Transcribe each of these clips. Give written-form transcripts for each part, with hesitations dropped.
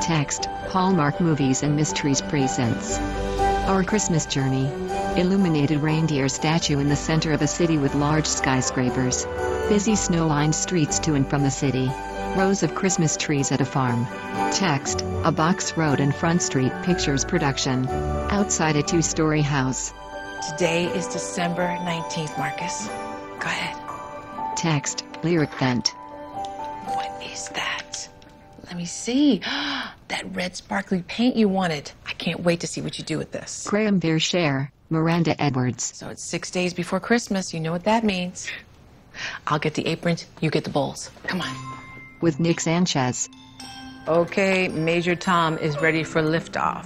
Text, Hallmark Movies and Mysteries presents Our Christmas Journey. Illuminated reindeer statue in the center of a city with large skyscrapers. Busy snow-lined streets to and from the city. Rows of Christmas trees at a farm. Text, a box road and Front Street Pictures production. Outside a two-story house. Today is December 19th, Marcus. Go ahead. Text, lyric vent. What is that? Let me see. That red sparkly paint you wanted. I can't wait to see what you do with this. Graham Vershare, Miranda Edwards. So it's 6 days before Christmas. You know what that means. I'll get the aprons, you get the bowls. Come on. With Nick Sanchez. Okay, Major Tom is ready for liftoff.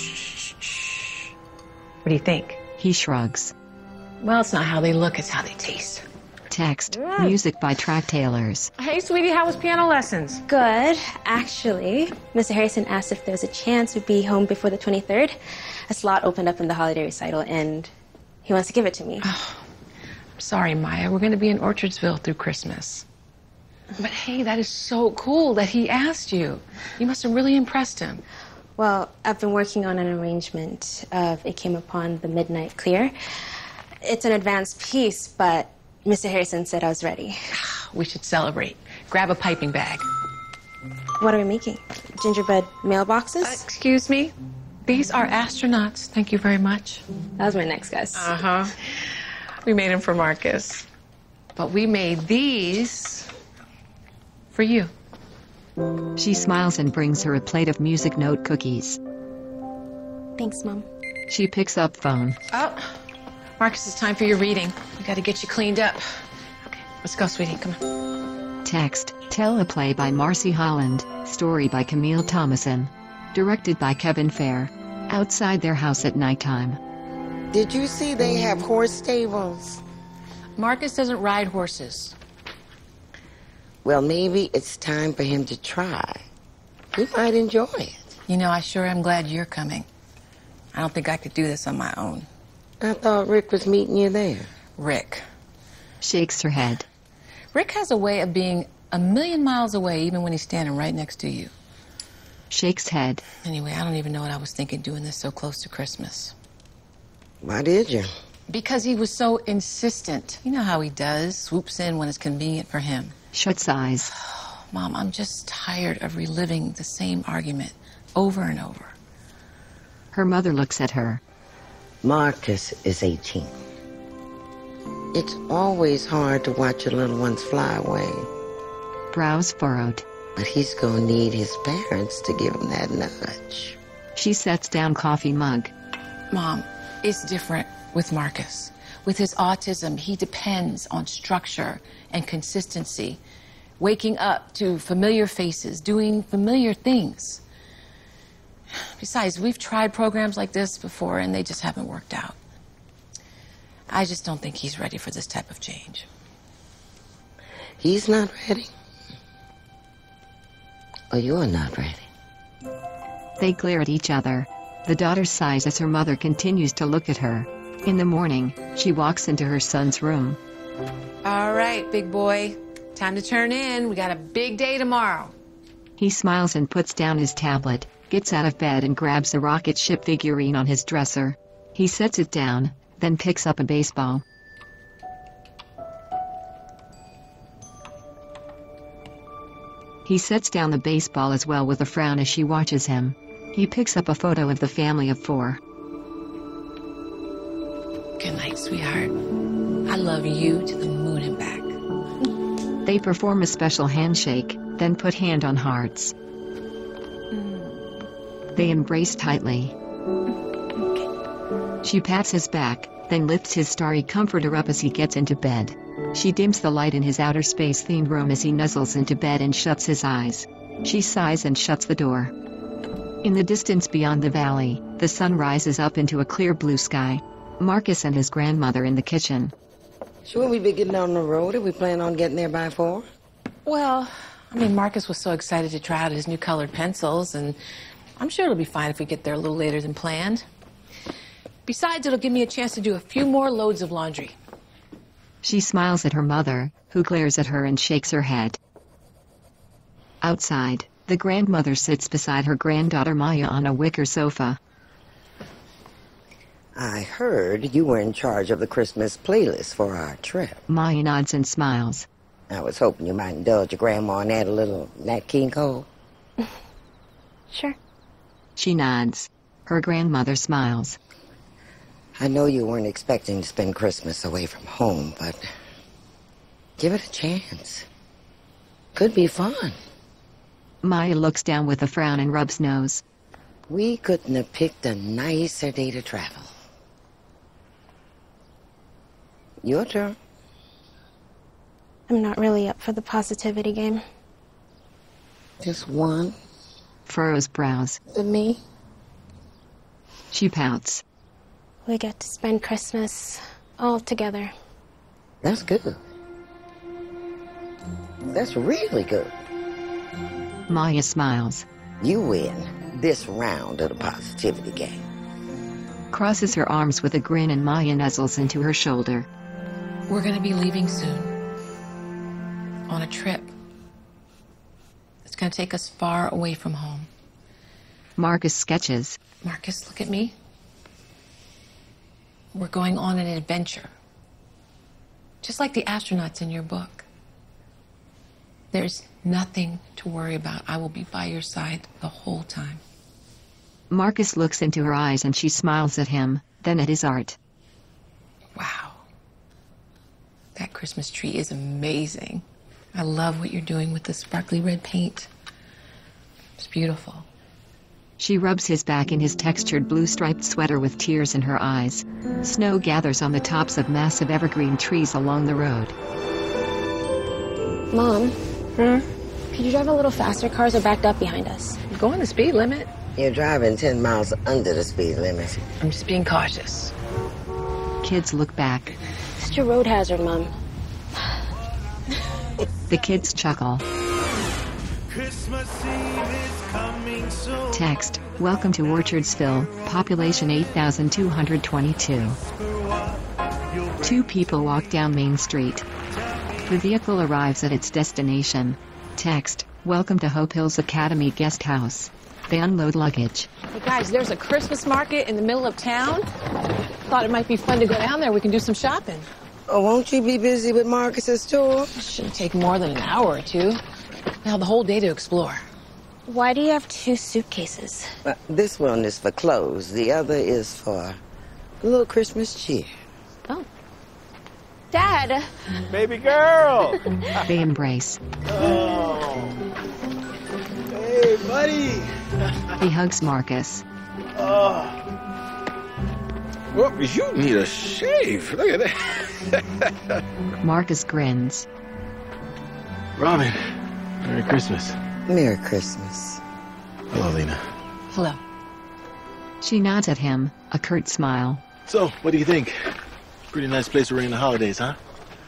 What do you think? He shrugs. Well, it's not how they look, it's how they taste. Text, music by Track Tailors. Hey, sweetie, how was piano lessons? Good, actually. Mr. Harrison asked if there was a chance we'd be home before the 23rd. A slot opened up in the holiday recital, and he wants to give it to me. Oh, I'm sorry, Maya. We're going to be in Orchardsville through Christmas. But hey, that is so cool that he asked you. You must have really impressed him. Well, I've been working on an arrangement of It Came Upon the Midnight Clear. It's an advanced piece, but Mr. Harrison said I was ready. We should celebrate. Grab a piping bag. What are we making? Gingerbread mailboxes? Excuse me? These are astronauts. Thank you very much. That was my next guess. Uh-huh. We made them for Marcus. But we made these for you. She smiles and brings her a plate of music note cookies. Thanks, Mom. She picks up phone. Oh, Marcus, it's time for your reading. We got to get you cleaned up. Okay, let's go, sweetie. Come on. Text, teleplay by Marcy Holland, story by Camille Thomason. Directed by Kevin Fair. Outside their house at nighttime. Did you see they have horse stables? Marcus doesn't ride horses. Well, maybe it's time for him to try. He might enjoy it. You know, I sure am glad you're coming. I don't think I could do this on my own. I thought Rick was meeting you there. Rick. Shakes her head. Rick has a way of being a million miles away even when he's standing right next to you. Shakes head. Anyway, I don't even know what I was thinking doing this so close to Christmas. Why did you? Because he was so insistent. You know how he does, swoops in when it's convenient for him. Shuts eyes. Mom, I'm just tired of reliving the same argument over and over. Her mother looks at her. Marcus is 18. It's always hard to watch your little ones fly away. Brows furrowed. But he's gonna need his parents to give him that nudge. She sets down coffee mug. Mom, it's different with Marcus. With his autism, he depends on structure and consistency. Waking up to familiar faces, doing familiar things. Besides, we've tried programs like this before and they just haven't worked out. I just don't think he's ready for this type of change. He's not ready. Or you're not ready. They glare at each other. The daughter sighs as her mother continues to look at her. In the morning, she walks into her son's room. All right, big boy. Time to turn in. We got a big day tomorrow. He smiles and puts down his tablet, gets out of bed and grabs a rocket ship figurine on his dresser. He sets it down, then picks up a baseball. He sets down the baseball as well with a frown as she watches him. He picks up a photo of the family of 4. Good night, sweetheart. I love you to the moon and back. They perform a special handshake, then put hand on hearts. They embrace tightly. She pats his back, then lifts his starry comforter up as he gets into bed. She dims the light in his outer space-themed room as he nuzzles into bed and shuts his eyes. She sighs and shuts the door. In the distance beyond the valley, the sun rises up into a clear blue sky. Marcus and his grandmother in the kitchen. Sure, we be getting on the road if we plan on getting there by 4? Well, I mean, Marcus was so excited to try out his new colored pencils, and I'm sure it'll be fine if we get there a little later than planned. Besides, it'll give me a chance to do a few more loads of laundry. She smiles at her mother, who glares at her and shakes her head. Outside, The grandmother sits beside her granddaughter Maya on a wicker sofa. I heard you were in charge of the Christmas playlist for our trip. Maya nods and smiles. I was hoping you might indulge your grandma and add a little Nat King Cole. Sure. She nods. Her grandmother smiles. I know you weren't expecting to spend Christmas away from home, but give it a chance. Could be fun. Maya looks down with a frown and rubs nose. We couldn't have picked a nicer day to travel. Your turn. I'm not really up for the positivity game. Just one. Furrows brows. With me, She pouts. we get to spend Christmas all together. That's good. That's really good. Maya smiles. You win this round of the positivity game. Crosses her arms with a grin and Maya nuzzles into her shoulder. We're going to be leaving soon. On a trip. It's going to take us far away from home. Marcus sketches. Marcus, look at me. We're going on an adventure. Just like the astronauts in your book. There's nothing to worry about. I will be by your side the whole time. Marcus looks into her eyes and she smiles at him, then at his art. Wow. That Christmas tree is amazing. I love what you're doing with the sparkly red paint. It's beautiful. She rubs his back in his textured blue striped sweater with tears in her eyes. Snow gathers on the tops of massive evergreen trees along the road. Mom? Could you drive a little faster? Cars are backed up behind us. Go on the speed limit. You're driving 10 miles under the speed limit. I'm just being cautious. Kids look back. It's your road hazard, Mom. The kids chuckle. Christmas Eve is coming soon. Text, welcome to Orchardsville, population 8,222. Two people walk down Main Street. The vehicle arrives at its destination. Text, welcome to Hope Hills Academy Guest House. They unload luggage. Hey guys, there's a Christmas market in the middle of town. Thought it might be fun to go down there. We can do some shopping. Oh, won't you be busy with Marcus's tour? Shouldn't take more than an hour or two. Now the whole day to explore. Why do you have two suitcases? This one is for clothes. The other is for a little Christmas cheer. Oh. Dad! Baby girl! They embrace. Oh. Hey, buddy! He hugs Marcus. Oh. Well, you need a shave. Look at that. Marcus grins. Robin, Merry Christmas. Merry Christmas. Hello, Lena. Hello. She nods at him, a curt smile. So, what do you think? Pretty nice place to rain the holidays, huh?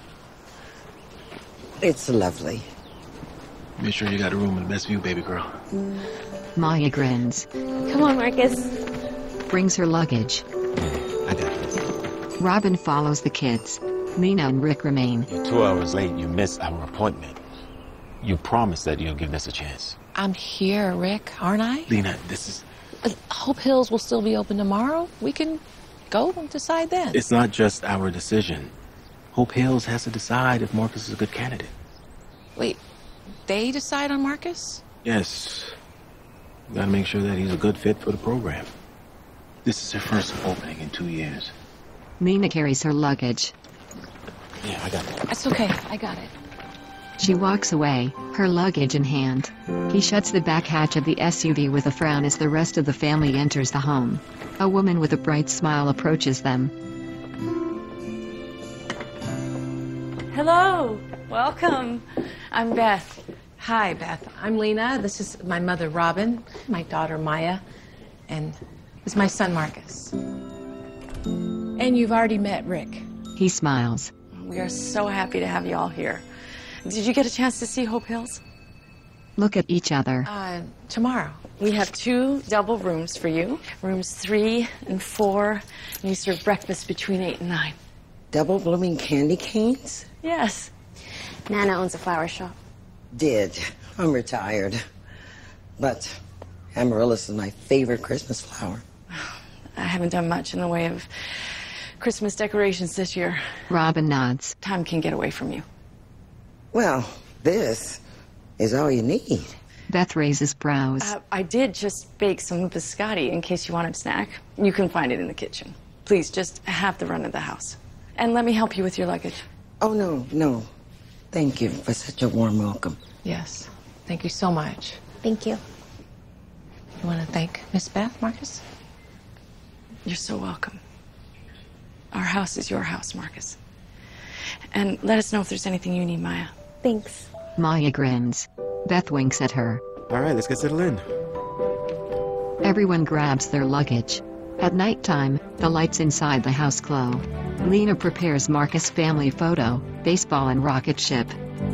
It's lovely. Make sure you got a room with the best view, baby girl. Maya grins. Come on, Marcus. Brings her luggage. I got it. Robin follows the kids. Lena and Rick remain. You're 2 hours late. You missed our appointment. You promised that you'll give this a chance. I'm here, Rick, aren't I? Lena, this is... Hope Hills will still be open tomorrow. We can go and decide then. It's not just our decision. Hope Hills has to decide if Marcus is a good candidate. Wait, they decide on Marcus? Yes. We gotta make sure that he's a good fit for the program. This is her first opening in 2 years. Lena carries her luggage. Yeah, I got it. That's okay, I got it. She walks away, her luggage in hand. He shuts the back hatch of the SUV with a frown as the rest of the family enters the home. A woman with a bright smile approaches them. Hello, welcome. I'm Beth. Hi, Beth. I'm Lena. This is my mother, Robin, my daughter, Maya, and this is my son, Marcus. And you've already met Rick. He smiles. We are so happy to have you all here. Did you get a chance to see Hope Hills? Look at each other. Tomorrow. We have 2 double rooms for you. Rooms 3 and 4, and you serve breakfast between 8 and 9. Double blooming candy canes? Yes. Nana owns a flower shop. Did. I'm retired. But amaryllis is my favorite Christmas flower. I haven't done much in the way of Christmas decorations this year. Robin nods. Time can get away from you. Well, this is all you need. Beth raises brows. I did just bake some biscotti in case you want a snack. You can find it in the kitchen. Please, just have the run of the house. And let me help you with your luggage. Oh, no. Thank you for such a warm welcome. Yes. Thank you so much. Thank you. You want to thank Miss Beth, Marcus? You're so welcome. Our house is your house, Marcus. And let us know if there's anything you need, Maya. Thanks. Maya grins. Beth winks at her. All right, let's get settled in. Everyone grabs their luggage. At nighttime, the lights inside the house glow. Lena prepares Marcus' family photo, baseball and rocket ship.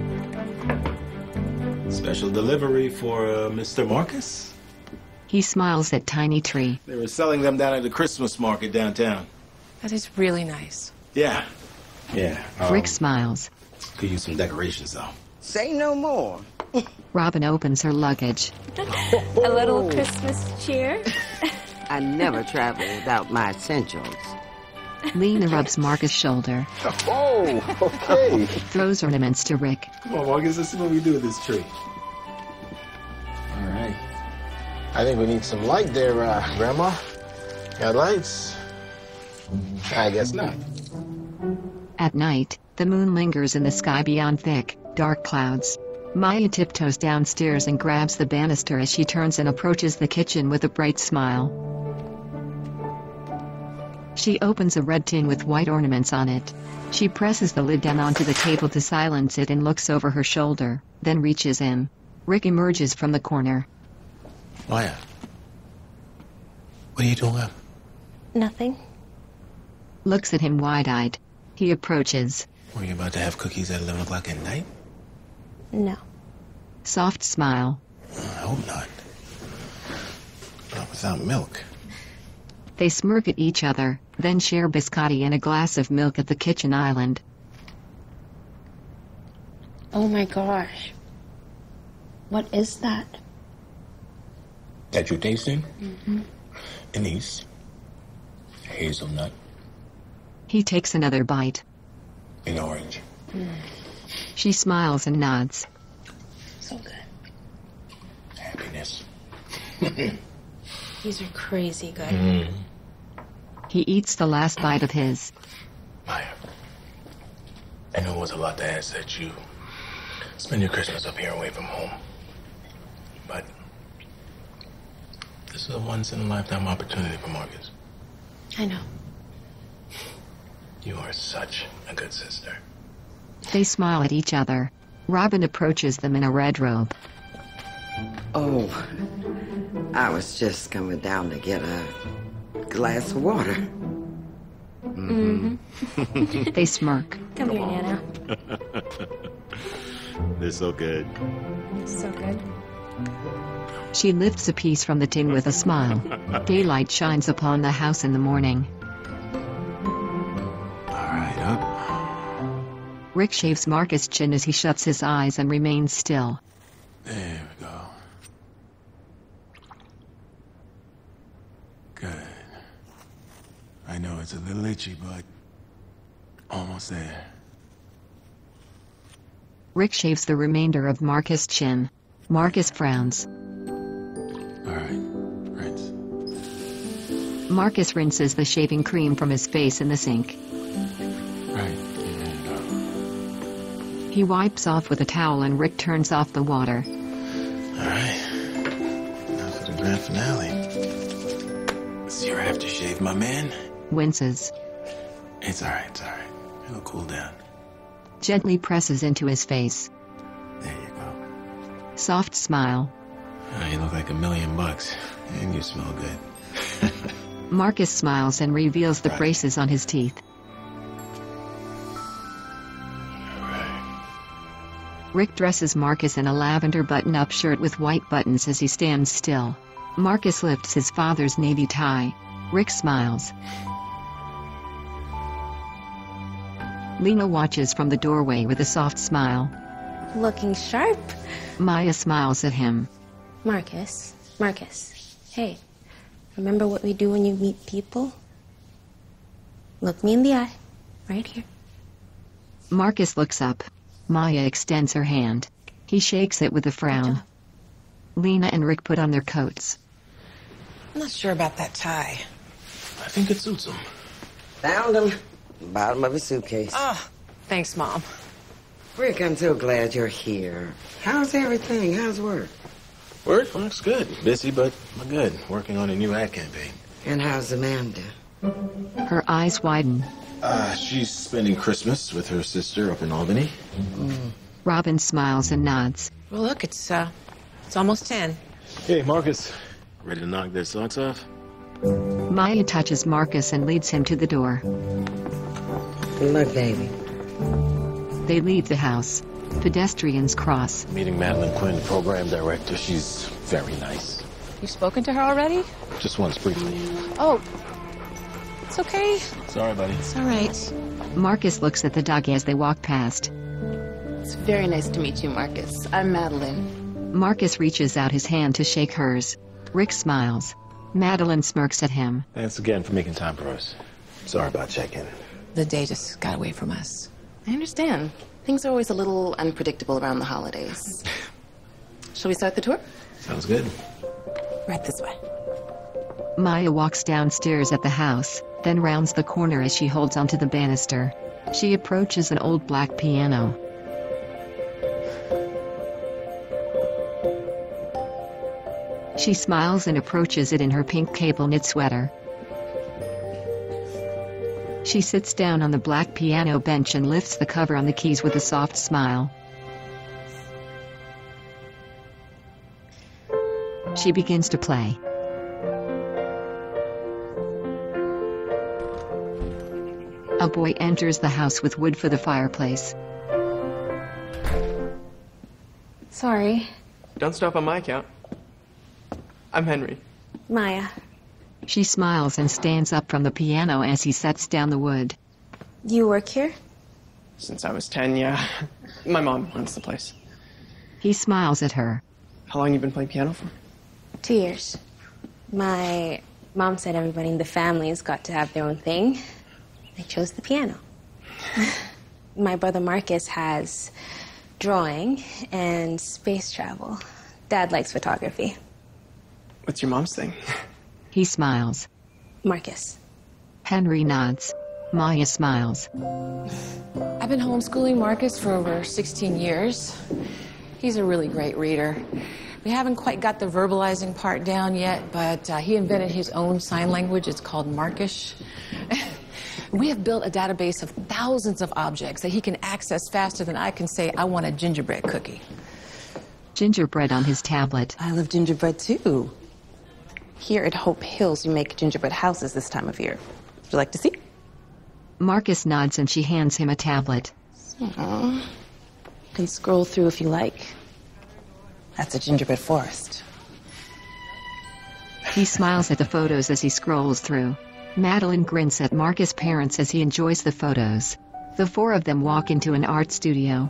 Special delivery for Mr. Marcus? He smiles at Tiny Tree. They were selling them down at the Christmas market downtown. That is really nice. Yeah. Rick smiles. Could use some decorations, though. Say no more. Robin opens her luggage. A little Christmas cheer. I never travel without my essentials. Lena rubs Marcus' shoulder. Oh, okay. Throws ornaments to Rick. Come on, Marcus, let's see what we do with this tree. All right. I think we need some light there, Grandma. Got lights? I guess not. At night, the moon lingers in the sky beyond thick, dark clouds. Maya tiptoes downstairs and grabs the banister as she turns and approaches the kitchen with a bright smile. She opens a red tin with white ornaments on it. She presses the lid down onto the table to silence it and looks over her shoulder, then reaches in. Rick emerges from the corner. Maya, what are you doing up? Nothing. Looks at him wide-eyed. He approaches. Were you about to have cookies at 11 o'clock at night? No. Soft smile. I hope not. Not without milk. They smirk at each other, then share biscotti and a glass of milk at the kitchen island. Oh my gosh. What is that? That you tasting? Mm-hmm. Anise. Hazelnut. He takes another bite. And orange. She smiles and nods. So good. Happiness. These are crazy good. He eats the last bite of his. Maya, I know it was a lot to ask that you spend your Christmas up here away from home. But this is a once-in-a-lifetime opportunity for Marcus. I know. You are such a good sister. They smile at each other. Robin approaches them in a red robe. Oh, I was just coming down to get a glass of water. They smirk. Come here, Nana. They're so good. So good. She lifts a piece from the tin with a smile. Daylight shines upon the house in the morning. All right, up. Rick shaves Marcus' chin as he shuts his eyes and remains still. There we go. Good. I know it's a little itchy, but almost there. Rick shaves the remainder of Marcus' chin. Marcus frowns. All right, rinse. Marcus rinses the shaving cream from his face in the sink. Right, there you go. He wipes off with a towel and Rick turns off the water. All right, now for the grand finale. It's your aftershave, my man. Winces. It's all right, It'll cool down. Gently presses into his face. There you go. Soft smile. You look like $1,000,000, and you smell good. Marcus smiles and reveals the Right. braces on his teeth. All right. Rick dresses Marcus in a lavender button-up shirt with white buttons as he stands still. Marcus lifts his father's navy tie. Rick smiles. Lena watches from the doorway with a soft smile. Looking sharp. Maya smiles at him. Marcus, hey, remember what we do when you meet people? Look me in the eye, right here. Marcus looks up. Maya extends her hand. He shakes it with a frown. Lena and Rick put on their coats. I'm not sure about that tie. I think it suits him. Found him. Bottom of his suitcase. Oh, thanks, Mom. Rick, I'm so glad you're here. How's everything? How's work? Work's good. Busy, but good. Working on a new ad campaign. And how's Amanda? Her eyes widen. She's spending Christmas with her sister up in Albany. Robin smiles and nods. Well, look, it's almost 10. Hey, Marcus. Ready to knock their socks off? Maya touches Marcus and leads him to the door. Look, baby. They leave the house. Pedestrians cross. Meeting Madeline Quinn, program director. She's very nice. You've spoken to her already? Just once briefly. Oh, it's okay. Sorry, buddy. It's all right. Marcus looks at the dog as they walk past. It's very nice to meet you, Marcus. I'm Madeline. Marcus reaches out his hand to shake hers. Rick smiles. Madeline smirks at him. Thanks again for making time for us. Sorry about check-in. The day just got away from us. I understand. Things are always a little unpredictable around the holidays. Shall we start the tour? Sounds good. Right this way. Maya walks downstairs at the house, then rounds the corner as she holds onto the banister. She approaches an old black piano. She smiles and approaches it in her pink cable knit sweater. She sits down on the black piano bench and lifts the cover on the keys with a soft smile. She begins to play. A boy enters the house with wood for the fireplace. Sorry, Don't stop on my account. I'm Henry. Maya. She smiles and stands up from the piano as he sets down the wood. You work here? Since I was 10, yeah. My mom runs the place. He smiles at her. How long you been playing piano for? 2 years. My mom said everybody in the family's got to have their own thing. I chose the piano. My brother Marcus has drawing and space travel. Dad likes photography. What's your mom's thing? He smiles. Marcus. Henry nods. Maya smiles. I've been homeschooling Marcus for over 16 years. He's a really great reader. We haven't quite got the verbalizing part down yet, but he invented his own sign language. It's called Markish. We have built a database of thousands of objects that he can access faster than I can say, I want a gingerbread cookie. Gingerbread on his tablet. I love gingerbread too. Here at Hope Hills, you make gingerbread houses this time of year. Would you like to see? Marcus nods and she hands him a tablet. You can scroll through if you like. That's a gingerbread forest. He smiles at the photos as he scrolls through. Madeline grins at Marcus' parents as he enjoys the photos. The four of them walk into an art studio.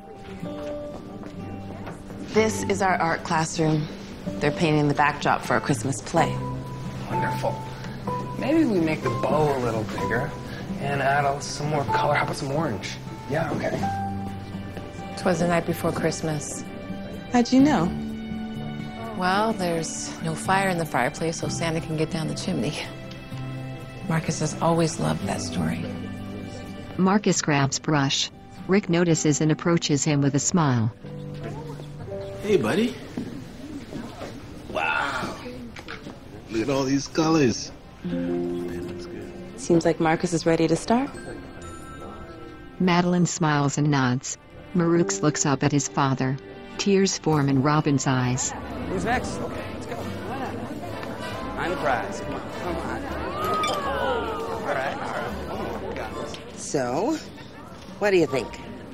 This is our art classroom. They're painting the backdrop for a Christmas play. Wonderful. Maybe we make the bow a little bigger and add some more color. How about some orange? Yeah, okay. 'Twas the night before Christmas. How'd you know? Well, there's no fire in the fireplace, so Santa can get down the chimney. Marcus has always loved that story. Marcus grabs brush. Rick notices and approaches him with a smile. Hey, buddy. Wow. Look at all these colors. Man, looks good. Seems like Marcus is ready to start. Madeline smiles and nods. Marux looks up at his father. Tears form in Robin's eyes. Who's next? Okay, let's go. Find the prize. Come on, come on. All right, we got this. So, what do you think?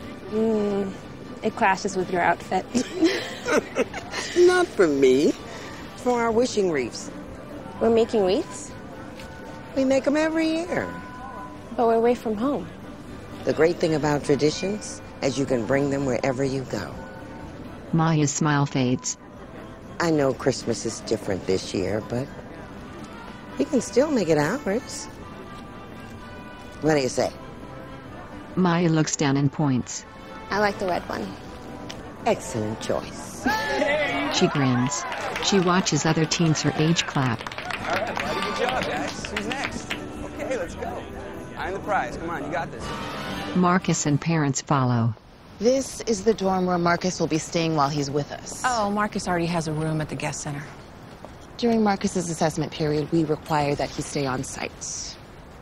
It clashes with your outfit. Not for me. For our wishing wreaths. We're making wreaths, We make them every year. but we're away from home. The great thing about traditions is you can bring them wherever you go. Maya's smile fades. I know Christmas is different this year, but we can still make it ours. What do you say? Maya looks down and points. I like the red one. Excellent choice. She grins. She watches other teens her age clap. All right, buddy, good job, guys. Who's next? Okay, let's go. Eyeing the prize. Come on, you got this. Marcus and parents follow. This is the dorm where Marcus will be staying while he's with us. Oh, Marcus already has a room at the guest center. During Marcus's assessment period, we require that he stay on site.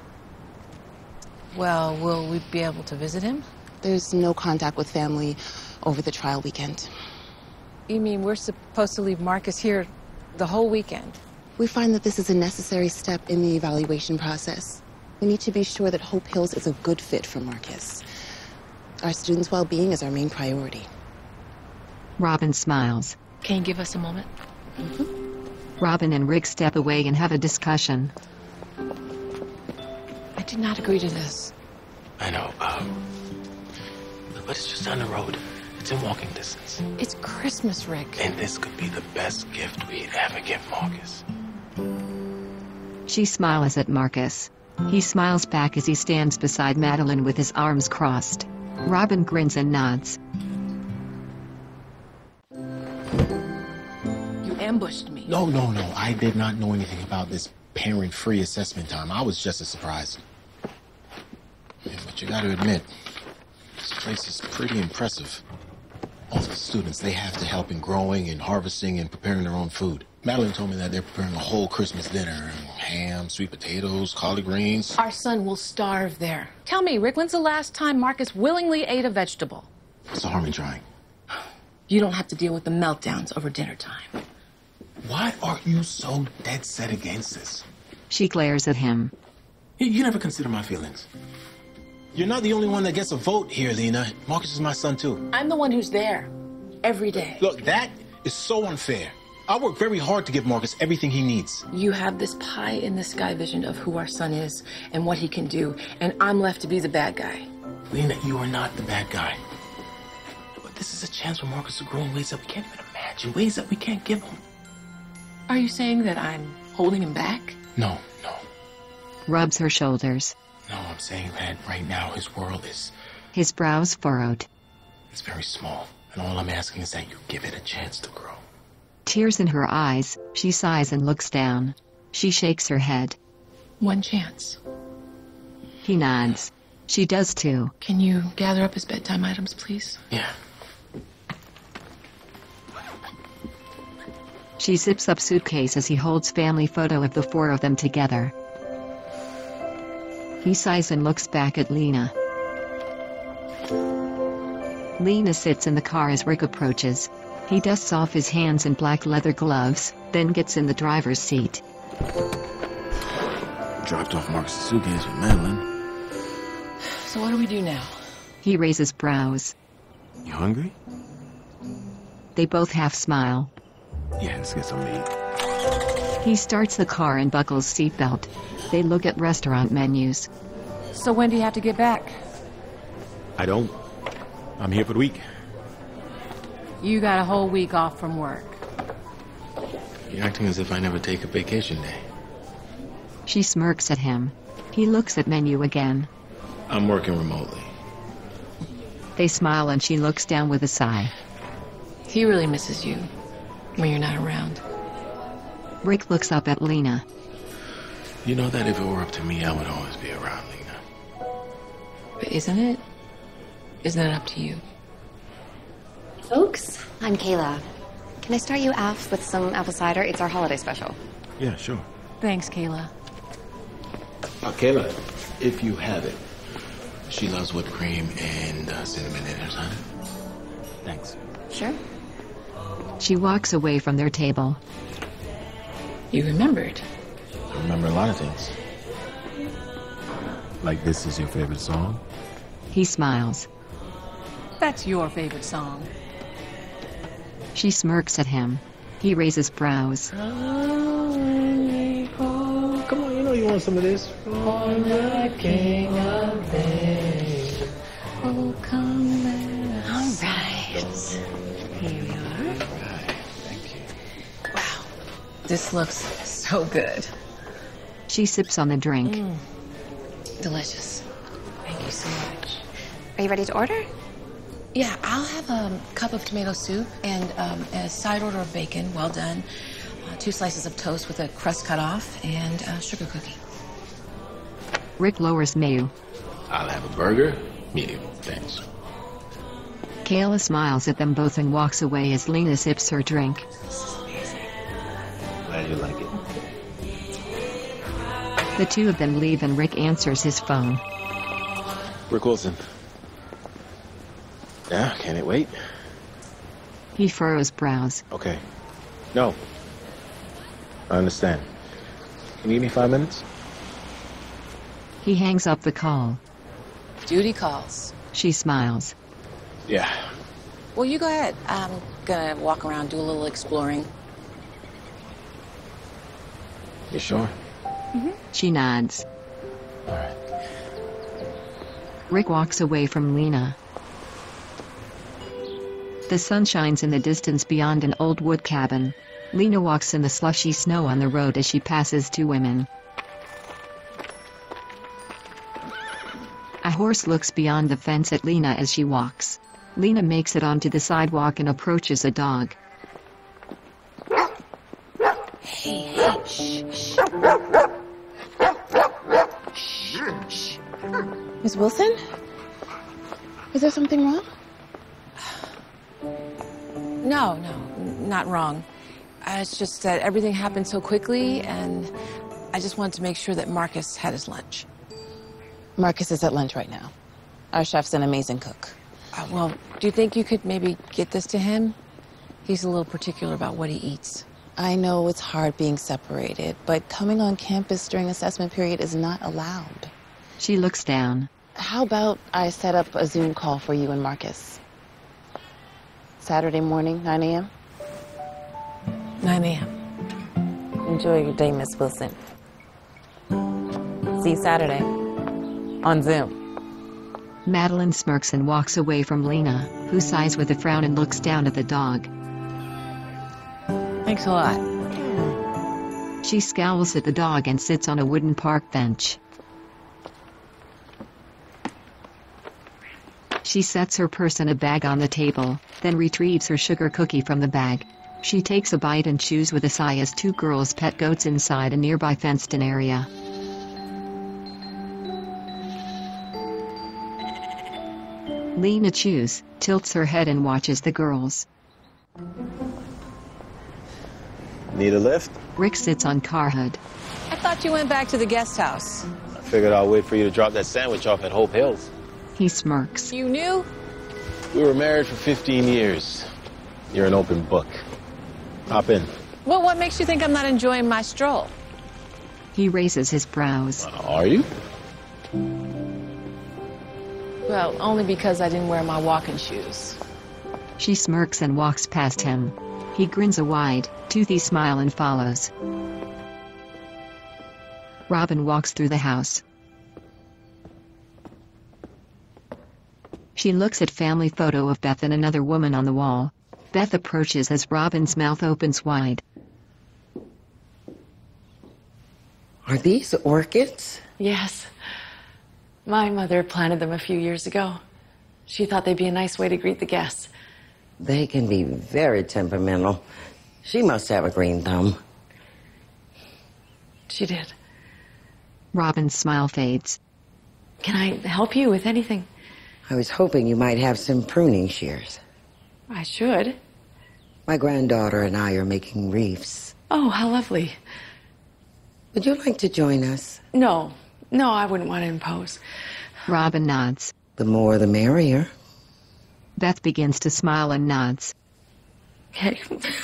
Well, will we be able to visit him? There's no contact with family over the trial weekend. You mean we're supposed to leave Marcus here the whole weekend? We find that this is a necessary step in the evaluation process. We need to be sure that Hope Hills is a good fit for Marcus. Our students' well-being is our main priority. Robin smiles. Can you give us a moment? Robin and Rick step away and have a discussion. I did not agree to this. I know, but it's just down the road. It's in walking distance. It's Christmas, Rick. And this could be the best gift we'd ever give Marcus. She smiles at Marcus. He smiles back as he stands beside Madeline with his arms crossed. Robin grins and nods. You ambushed me. No. I did not know anything about this parent-free assessment time. I was just as surprised. Yeah, but you gotta admit, this place is pretty impressive. All the students, they have to help in growing and harvesting and preparing their own food. Madeline told me that they're preparing a whole Christmas dinner. Ham, sweet potatoes, collard greens. Our son will starve there. Tell me, Rick, when's the last time Marcus willingly ate a vegetable? What's the harm in trying? You don't have to deal with the meltdowns over dinner time. Why are you so dead set against this? She glares at him. You never consider my feelings. You're not the only one that gets a vote here, Lena. Marcus is my son, too. I'm the one who's there every day. Look, that is so unfair. I work very hard to give Marcus everything he needs. You have this pie-in-the-sky vision of who our son is and what he can do, and I'm left to be the bad guy. Lena, you are not the bad guy. But this is a chance for Marcus to grow in ways that we can't even imagine, ways that we can't give him. Are you saying that I'm holding him back? No. Rubs her shoulders. No, I'm saying that right now his world is... His brows furrowed. It's very small, and all I'm asking is that you give it a chance to grow. Tears in her eyes, she sighs and looks down. She shakes her head. One chance. He nods. She does too. Can you gather up his bedtime items, please? Yeah. She zips up suitcase as he holds family photo of the four of them together. He sighs and looks back at Lena. Lena sits in the car as Rick approaches. He dusts off his hands in black leather gloves, then gets in the driver's seat. Dropped off Marcus' suitcase with Madeline. So what do we do now? He raises brows. You hungry? They both half smile. Yeah, let's get something to eat. He starts the car and buckles seatbelt. They look at restaurant menus. So when do you have to get back? I don't. I'm here for the week. You got a whole week off from work. You're acting as if I never take a vacation day. She smirks at him. He looks at menu again. I'm working remotely. They smile and she looks down with a sigh. He really misses you when you're not around. Rick looks up at Lena. You know that if it were up to me, I would always be around, Lena. But isn't it? Isn't it up to you? Folks, I'm Kayla. Can I start you off with some apple cider? It's our holiday special. Yeah, sure. Thanks, Kayla. Kayla, if you have it. She loves whipped cream and cinnamon in her cider. Thanks. Sure. She walks away from their table. You remembered. I remember a lot of things. Like this is your favorite song? He smiles. That's your favorite song. She smirks at him. He raises brows. Come on, you know you want some of this. For the King of Days. Oh, come there. All right. Here we are. Right, thank you. This looks so good. She sips on the drink. Delicious. Thank you so much. Are you ready to order? Yeah, I'll have a cup of tomato soup and a side order of bacon, well done. 2 slices of toast with a crust cut off, and a sugar cookie. Rick lowers menu. I'll have a burger, medium, thanks. Kayla smiles at them both and walks away as Lena sips her drink. Glad you like it. The two of them leave and Rick answers his phone. Rick Wilson. Yeah, can it wait? He furrows brows. Okay. No. I understand. Can you give me 5 minutes? He hangs up the call. Duty calls. She smiles. Yeah. Well, you go ahead. I'm gonna walk around, do a little exploring. You sure? She nods. All right. Rick walks away from Lena. The sun shines in the distance beyond an old wood cabin. Lena walks in the slushy snow on the road as she passes 2 women. A horse looks beyond the fence at Lena as she walks. Lena makes it onto the sidewalk and approaches a dog. Hey, shh, shh. Shh. Miss Wilson? Is there something wrong? No, not wrong. It's just that everything happened so quickly, and I just wanted to make sure that Marcus had his lunch. Marcus is at lunch right now. Our chef's an amazing cook. Well, do you think you could maybe get this to him? He's a little particular about what he eats. I know it's hard being separated, but coming on campus during assessment period is not allowed. She looks down. How about I set up a Zoom call for you and Marcus? Saturday morning, 9 a.m.? 9 a.m. Enjoy your day, Miss Wilson. See you Saturday on Zoom. Madeline smirks and walks away from Lena, who sighs with a frown and looks down at the dog. Thanks a lot. She scowls at the dog and sits on a wooden park bench. She sets her purse and a bag on the table, then retrieves her sugar cookie from the bag. She takes a bite and chews with a sigh as 2 girls pet goats inside a nearby fenced-in area. Lena chews, tilts her head and watches the girls. Need a lift? Rick sits on car hood. I thought you went back to the guest house. I figured I'll wait for you to drop that sandwich off at Hope Hills. He smirks. You knew? We were married for 15 years. You're an open book. Hop in. Well, what makes you think I'm not enjoying my stroll? He raises his brows. Are you? Well, only because I didn't wear my walking shoes. She smirks and walks past him. He grins a wide, toothy smile and follows. Robin walks through the house. She looks at family photo of Beth and another woman on the wall. Beth approaches as Robin's mouth opens wide. Are these orchids? Yes. My mother planted them a few years ago. She thought they'd be a nice way to greet the guests. They can be very temperamental. She must have a green thumb. She did. Robin's smile fades. Can I help you with anything? I was hoping you might have some pruning shears. I should. My granddaughter and I are making wreaths. Oh, how lovely. Would you like to join us? No, I wouldn't want to impose. Robin nods. The more the merrier. Beth begins to smile and nods. Okay.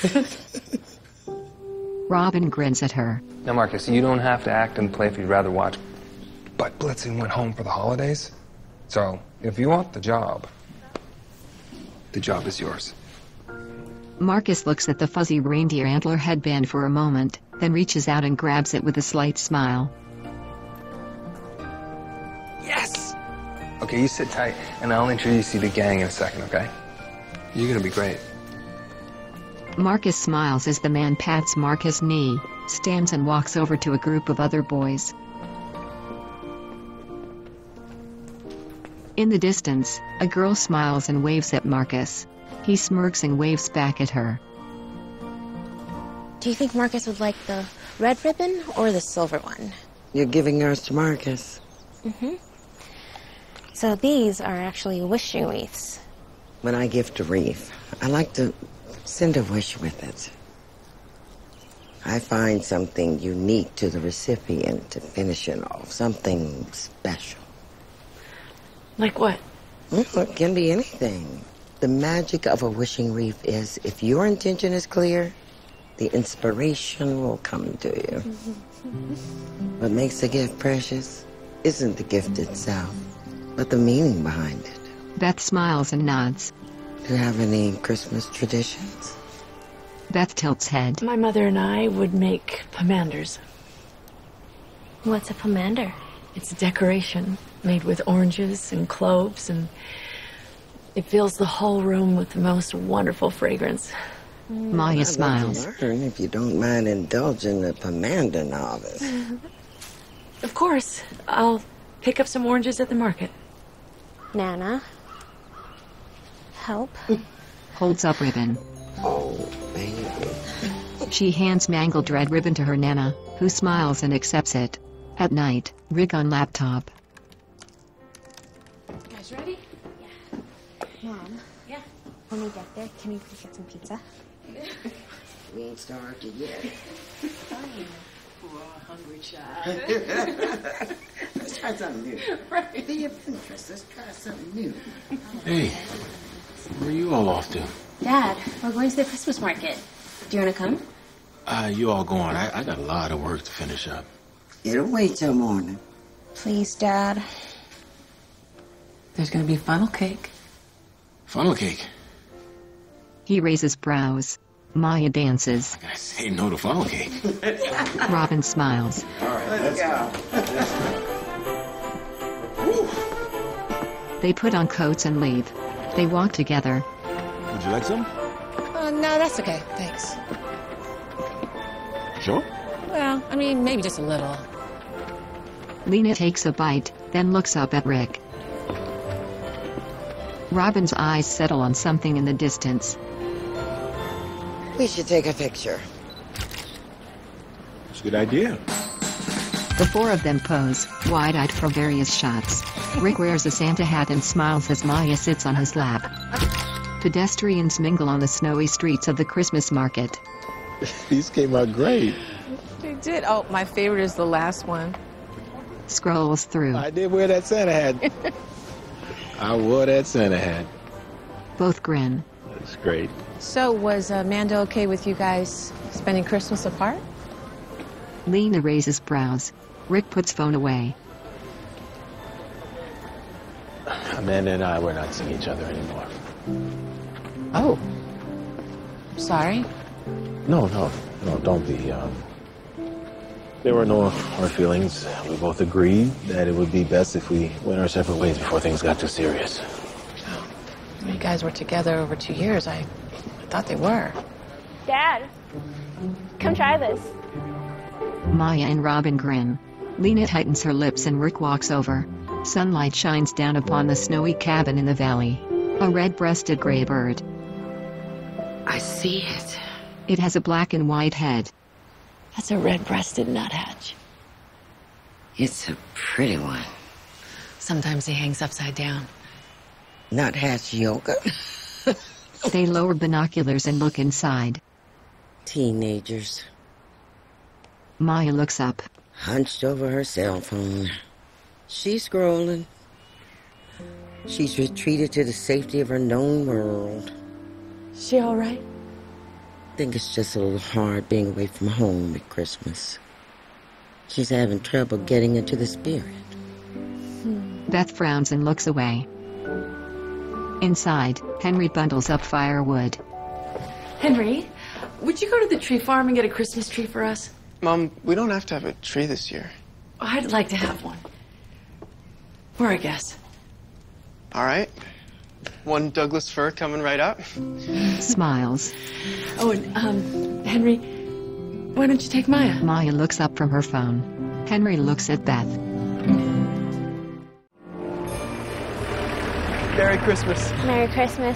Robin grins at her. Now, Marcus, you don't have to act and play if you'd rather watch. But Blitzen went home for the holidays. So, if you want the job is yours. Marcus looks at the fuzzy reindeer antler headband for a moment, then reaches out and grabs it with a slight smile. Yes! Okay, you sit tight, and I'll introduce you to the gang in a second, okay? You're gonna be great. Marcus smiles as the man pats Marcus' knee, stands and walks over to a group of other boys. In the distance, a girl smiles and waves at Marcus. He smirks and waves back at her. Do you think Marcus would like the red ribbon or the silver one? You're giving yours to Marcus. Mm-hmm. So these are actually wishing wreaths. When I gift a wreath, I like to send a wish with it. I find something unique to the recipient to finish it off, something special. Like what? Well, it can be anything. The magic of a wishing wreath is if your intention is clear, the inspiration will come to you. What makes a gift precious isn't the gift itself, but the meaning behind it. Beth smiles and nods. Do you have any Christmas traditions? Beth tilts head. My mother and I would make pomanders. What's a pomander? It's a decoration made with oranges and cloves, and it fills the whole room with the most wonderful fragrance. Maya smiles. I'd like to learn if you don't mind indulging the pomander novice. Of course. I'll pick up some oranges at the market. Nana, help. Holds up ribbon. Oh, baby. She hands mangled red ribbon to her Nana, who smiles and accepts it. At night, Rick on laptop. You guys ready? Yeah. Mom? Yeah? When we get there, can we please get some pizza? We ain't started yet. Poor hungry child. Let's try something new. Right. Be of interest. Let's try something new. Hey, where are you all off to? Dad, we're going to the Christmas market. Do you want to come? You all go on. I got a lot of work to finish up. It'll wait till morning. Please, Dad. There's gonna be funnel cake. Funnel cake? He raises brows. Maya dances. I say no to funnel cake. Robin smiles. All right, let's go. They put on coats and leave. They walk together. Would you like some? No, that's okay. Thanks. Sure? Well, I mean, maybe just a little. Lena takes a bite, then looks up at Rick. Robin's eyes settle on something in the distance. We should take a picture. It's a good idea. The four of them pose, wide-eyed for various shots. Rick wears a Santa hat and smiles as Maya sits on his lap. Pedestrians mingle on the snowy streets of the Christmas market. These came out great. They did. Oh, my favorite is the last one. Scrolls through. I did wear that Santa hat. I wore that Santa hat. Both grin. That's great. So, was Amanda okay with you guys spending Christmas apart? Lena raises brows. Rick puts phone away. Amanda and I, we're not seeing each other anymore. Oh. Sorry. No, don't be. There were no hard feelings. We both agreed that it would be best if we went our separate ways before things got too serious. You guys were together over 2 years. I thought they were. Dad, come try this. Maya and Robin grin. Lena tightens her lips and Rick walks over. Sunlight shines down upon the snowy cabin in the valley. A red-breasted gray bird. I see it. It has a black and white head. That's a red-breasted nuthatch. It's a pretty one. Sometimes he hangs upside down. Nuthatch yoga. They lower binoculars and look inside. Teenagers. Maya looks up. Hunched over her cell phone. She's scrolling. She's retreated to the safety of her known world. She all right? I think it's just a little hard being away from home at Christmas. She's having trouble getting into the spirit. Beth frowns and looks away. Inside, Henry bundles up firewood. Henry, would you go to the tree farm and get a Christmas tree for us? Mom, we don't have to have a tree this year. Oh, I'd like to have one. We're a guest. All right. One Douglas fir coming right up. Smiles. Oh, and, Henry, why don't you take Maya? Maya looks up from her phone. Henry looks at Beth. Merry Christmas. Merry Christmas.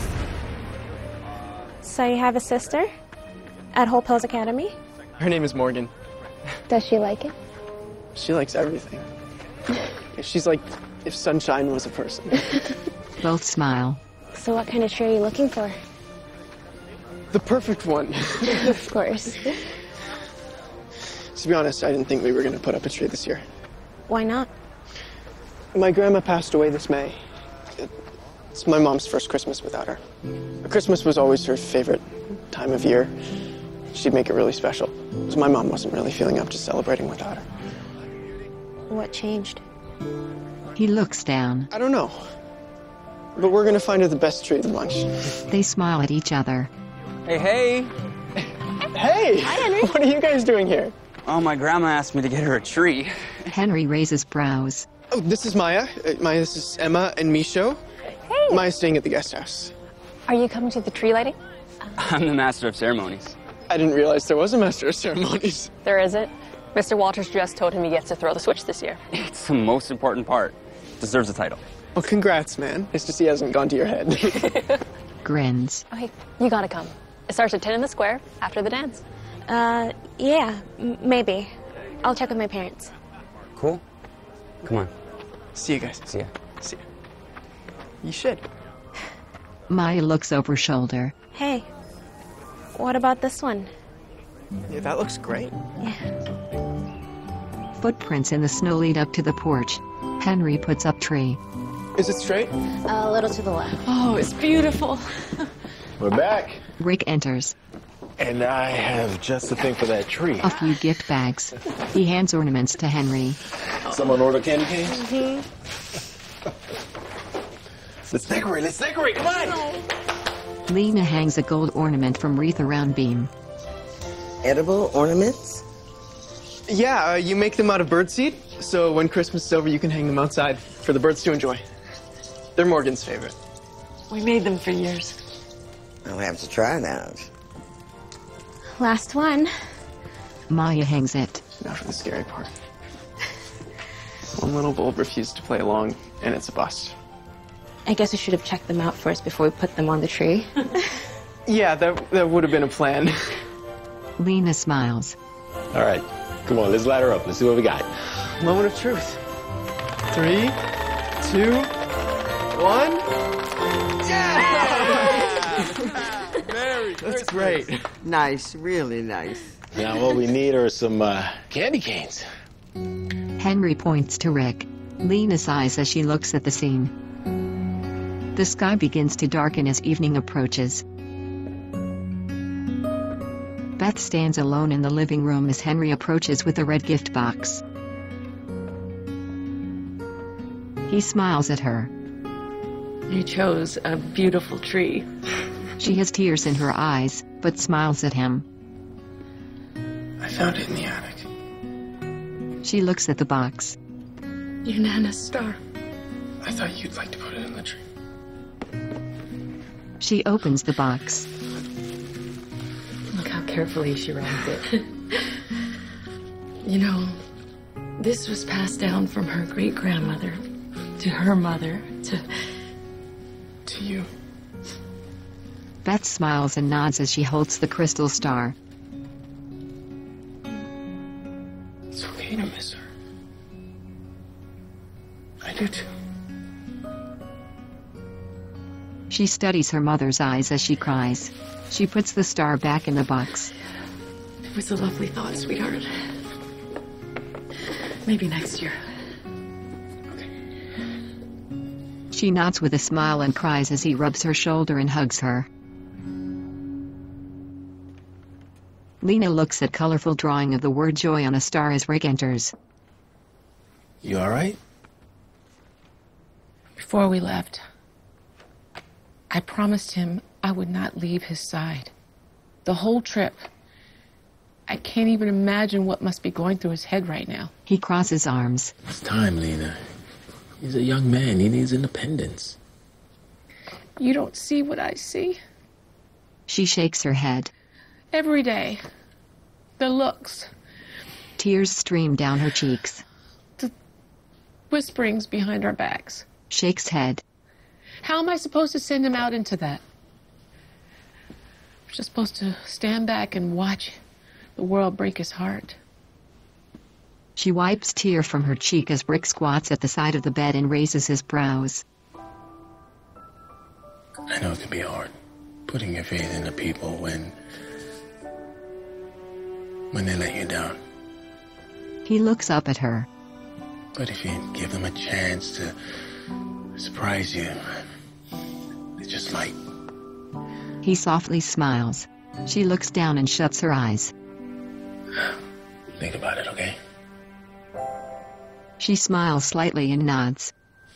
So you have a sister at Hope Hills Academy? Her name is Morgan. Does she like it? She likes everything. She's like if sunshine was a person. Both smile. So what kind of tree are you looking for? The perfect one. Of course. To be honest, I didn't think we were going to put up a tree this year. Why not? My grandma passed away this May. It's my mom's first Christmas without her. Christmas was always her favorite time of year. She'd make it really special. So my mom wasn't really feeling up to celebrating without her. What changed? He looks down. I don't know. But we're gonna find her the best tree of the bunch. They smile at each other. Hey, hey! Hey! Hi, Henry. What are you guys doing here? Oh, my grandma asked me to get her a tree. Henry raises brows. Oh, this is Maya. Maya, this is Emma and Misho. Hey! Maya's staying at the guest house. Are you coming to the tree lighting? I'm the master of ceremonies. I didn't realize there was a master of ceremonies. There isn't. Mr. Walters just told him he gets to throw the switch this year. It's the most important part. Deserves a title. Well, congrats, man. It's just he hasn't gone to your head. Grins. Okay, you gotta come. It starts at 10 in the square after the dance. Yeah, maybe. I'll check with my parents. Cool. Come on. See you guys. See ya. See ya. You should. Maya looks over her shoulder. Hey, what about this one? Yeah, that looks great. Footprints in the snow lead up to the porch. Henry puts up tree. Is it straight? A little to the left. Oh, it's beautiful. We're back. Rick enters. And I have just the thing for that tree. A few gift bags. He hands ornaments to Henry. Someone order candy canes? Mm-hmm. Let's decorate, come on! Lena hangs a gold ornament from wreath around beam. Edible ornaments? Yeah, you make them out of birdseed, so when Christmas is over, you can hang them outside for the birds to enjoy. They're Morgan's favorite. We made them for years. I'll have to try that. Last one. Maya hangs it. Now for the scary part. One little bulb refused to play along, and it's a bust. I guess we should have checked them out first before we put them on the tree. Yeah, that would have been a plan. Lena smiles. All right, come on, let's light her up. Let's see what we got. Moment of truth. 3, 2, 1. That's great. Nice, really nice. Now what we need are some candy canes. Henry points to Rick. Lena sighs as she looks at the scene. The sky begins to darken as evening approaches. Beth stands alone in the living room as Henry approaches with a red gift box. He smiles at her. You chose a beautiful tree. She has tears in her eyes, but smiles at him. I found it in the attic. She looks at the box. Your Nana's star. I thought you'd like to put it in the tree. She opens the box. Look how carefully she wrapped it. You know, this was passed down from her great-grandmother to her mother to you. Beth smiles and nods as she holds the crystal star. It's okay to miss her. I do too. She studies her mother's eyes as she cries. She puts the star back in the box. It was a lovely thought, sweetheart. Maybe next year. She nods with a smile and cries as he rubs her shoulder and hugs her. Lena looks at colorful drawing of the word joy on a star as Rick enters. You all right? Before we left, I promised him I would not leave his side. The whole trip. I can't even imagine what must be going through his head right now. He crosses arms. It's time, Lena. He's a young man. He needs independence. You don't see what I see. She shakes her head. Every day. The looks. Tears stream down her cheeks. The whisperings behind our backs. Shakes head. How am I supposed to send him out into that? I'm just supposed to stand back and watch the world break his heart. She wipes tear from her cheek as Rick squats at the side of the bed and raises his brows. I know it can be hard, putting your faith into people when they let you down. He looks up at her. But if you give them a chance to surprise you, they just might. He softly smiles. She looks down and shuts her eyes. Think about it, okay? She smiles slightly and nods.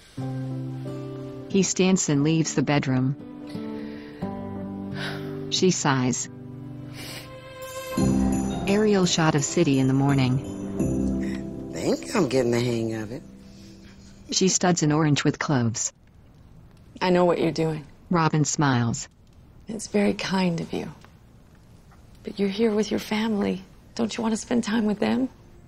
He stands and leaves the bedroom. She sighs. Aerial shot of city in the morning. I think I'm getting the hang of it. She studs an orange with cloves. I know what you're doing. Robin smiles. It's very kind of you. But you're here with your family. Don't you want to spend time with them?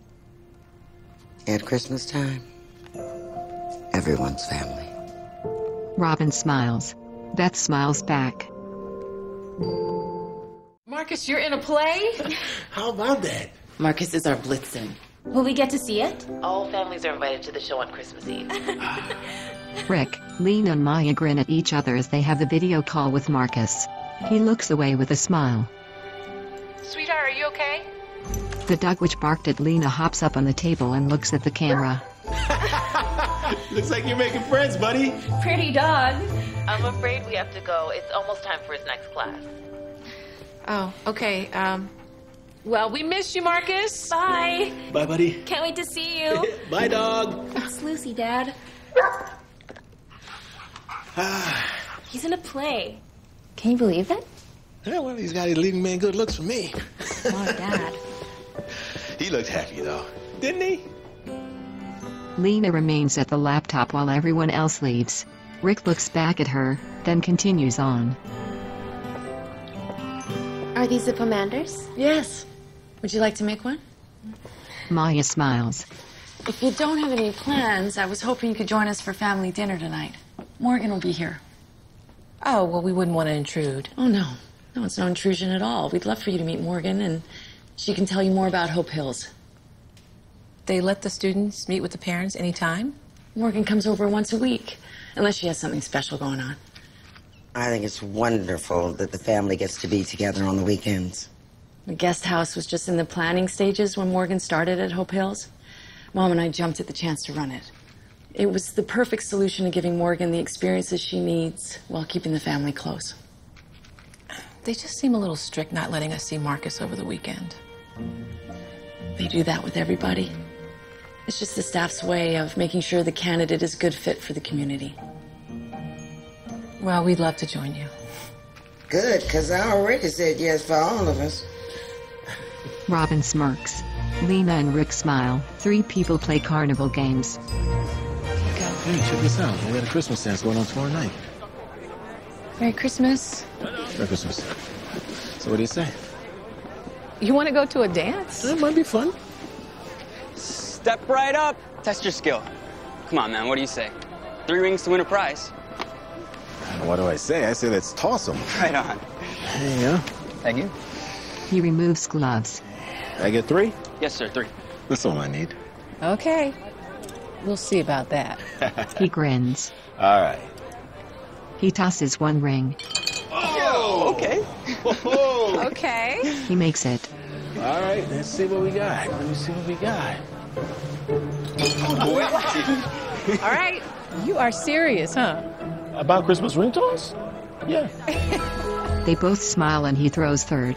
At Christmas time, everyone's family. Robin smiles. Beth smiles back. Marcus, you're in a play? How about that? Marcus is our Blitzen. Will we get to see it? All families are invited to the show on Christmas Eve. Rick, Lena and Maya grin at each other as they have the video call with Marcus. He looks away with a smile. Sweetheart, are you okay? The dog which barked at Lena hops up on the table and looks at the camera. Looks like you're making friends, buddy. Pretty dog. I'm afraid we have to go. It's almost time for his next class. Oh, okay. Well, we missed you, Marcus. Bye. Bye, buddy. Can't wait to see you. Bye, dog. It's Lucy, Dad. He's in a play. Can you believe it? Yeah, well, he's got his leading man good looks for me. Come on, Dad. He looked happy, though. Didn't he? Lena remains at the laptop while everyone else leaves. Rick looks back at her, then continues on. Are these the pomanders? Yes. Would you like to make one? Maya smiles. If you don't have any plans, I was hoping you could join us for family dinner tonight. Morgan will be here. Oh, well, we wouldn't want to intrude. Oh, no. No, it's no intrusion at all. We'd love for you to meet Morgan, and she can tell you more about Hope Hills. They let the students meet with the parents anytime? Morgan comes over once a week, unless she has something special going on. I think it's wonderful that the family gets to be together on the weekends. The guest house was just in the planning stages when Morgan started at Hope Hills. Mom and I jumped at the chance to run it. It was the perfect solution to giving Morgan the experiences she needs while keeping the family close. They just seem a little strict not letting us see Marcus over the weekend. They do that with everybody. It's just the staff's way of making sure the candidate is a good fit for the community. Well, we'd love to join you. Good, because I already said yes for all of us. Robin smirks. Lena and Rick smile. 3 people play carnival games. Hey, check this out. We got a Christmas dance going on tomorrow night. Merry Christmas. Merry Christmas. So what do you say? You want to go to a dance? It might be fun. Step right up. Test your skill. Come on, man. What do you say? 3 rings to win a prize. What do I say? I say let's toss them. Right on. There you go. Thank you. He removes gloves. I get 3? Yes, sir. 3. That's all I need. Okay. We'll see about that. He grins. All right. He tosses 1 ring. Oh, okay. Okay. He makes it. All right, let's see what we got. Let me see what we got. All right. You are serious, huh? About Christmas ring toss? Yeah. They both smile and he throws 3rd.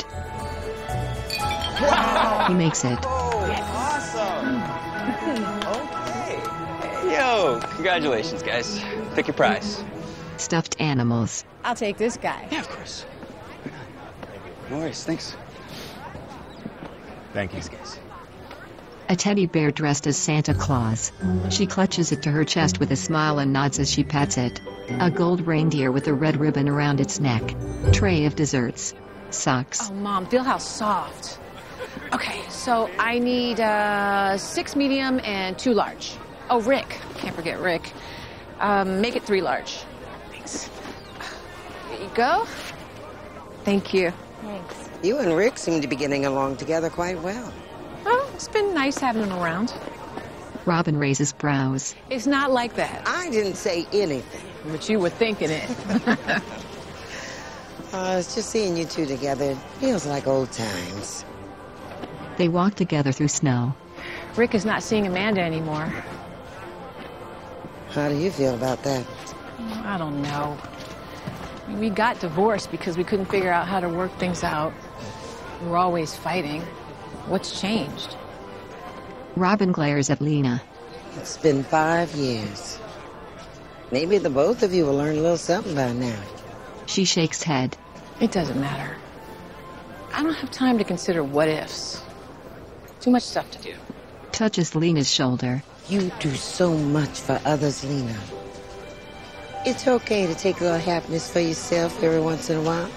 He makes it. Awesome. Okay. Yo, congratulations, guys. Pick your prize. Stuffed animals. I'll take this guy. Yeah, of course. No worries. Thanks. Thank you. Thanks, guys. a teddy bear dressed as Santa Claus. She clutches it to her chest with a smile and nods as she pets it. A gold reindeer with a red ribbon around its neck. Tray of desserts. Socks. Oh, Mom, feel how soft. Okay, so I need 6 medium and 2 large. Oh, Rick. Can't forget Rick. Make it 3 large. Thanks. There you go. Thank you. Thanks. You and Rick seem to be getting along together quite well. Well, it's been nice having him around. Robin raises brows. It's not like that. I didn't say anything. But you were thinking it. It's just seeing you two together. It feels like old times. They walk together through snow. Rick is not seeing Amanda anymore. How do you feel about that? I don't know. I mean, we got divorced because we couldn't figure out how to work things out. We were always fighting. What's changed? Robin glares at Lena. It's been 5 years. Maybe the both of you will learn a little something by now. She shakes head. It doesn't matter. I don't have time to consider what ifs. Too much stuff to do. Touches Lena's shoulder. You do so much for others, Lena. It's okay to take a little happiness for yourself every once in a while.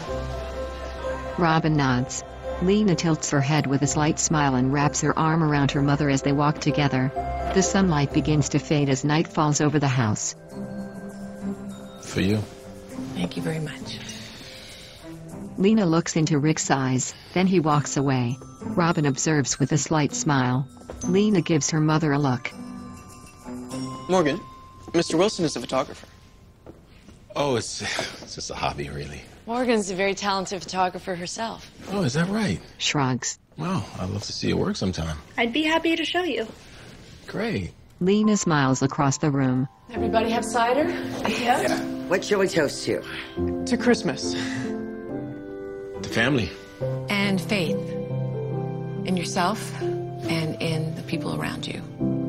Robin nods. Lena tilts her head with a slight smile and wraps her arm around her mother as they walk together. The sunlight begins to fade as night falls over the house. For you. Thank you very much. Lena looks into Rick's eyes, then he walks away. Robin observes with a slight smile. Lena gives her mother a look. Morgan, Mr. Wilson is a photographer. Oh, it's just a hobby, really. Morgan's a very talented photographer herself. Oh, is that right? Shrugs. Well, I'd love to see your work sometime. I'd be happy to show you. Great. Lena smiles across the room. Everybody have cider? Yeah. What shall we toast to? To Christmas. The family. And faith in yourself and in the people around you.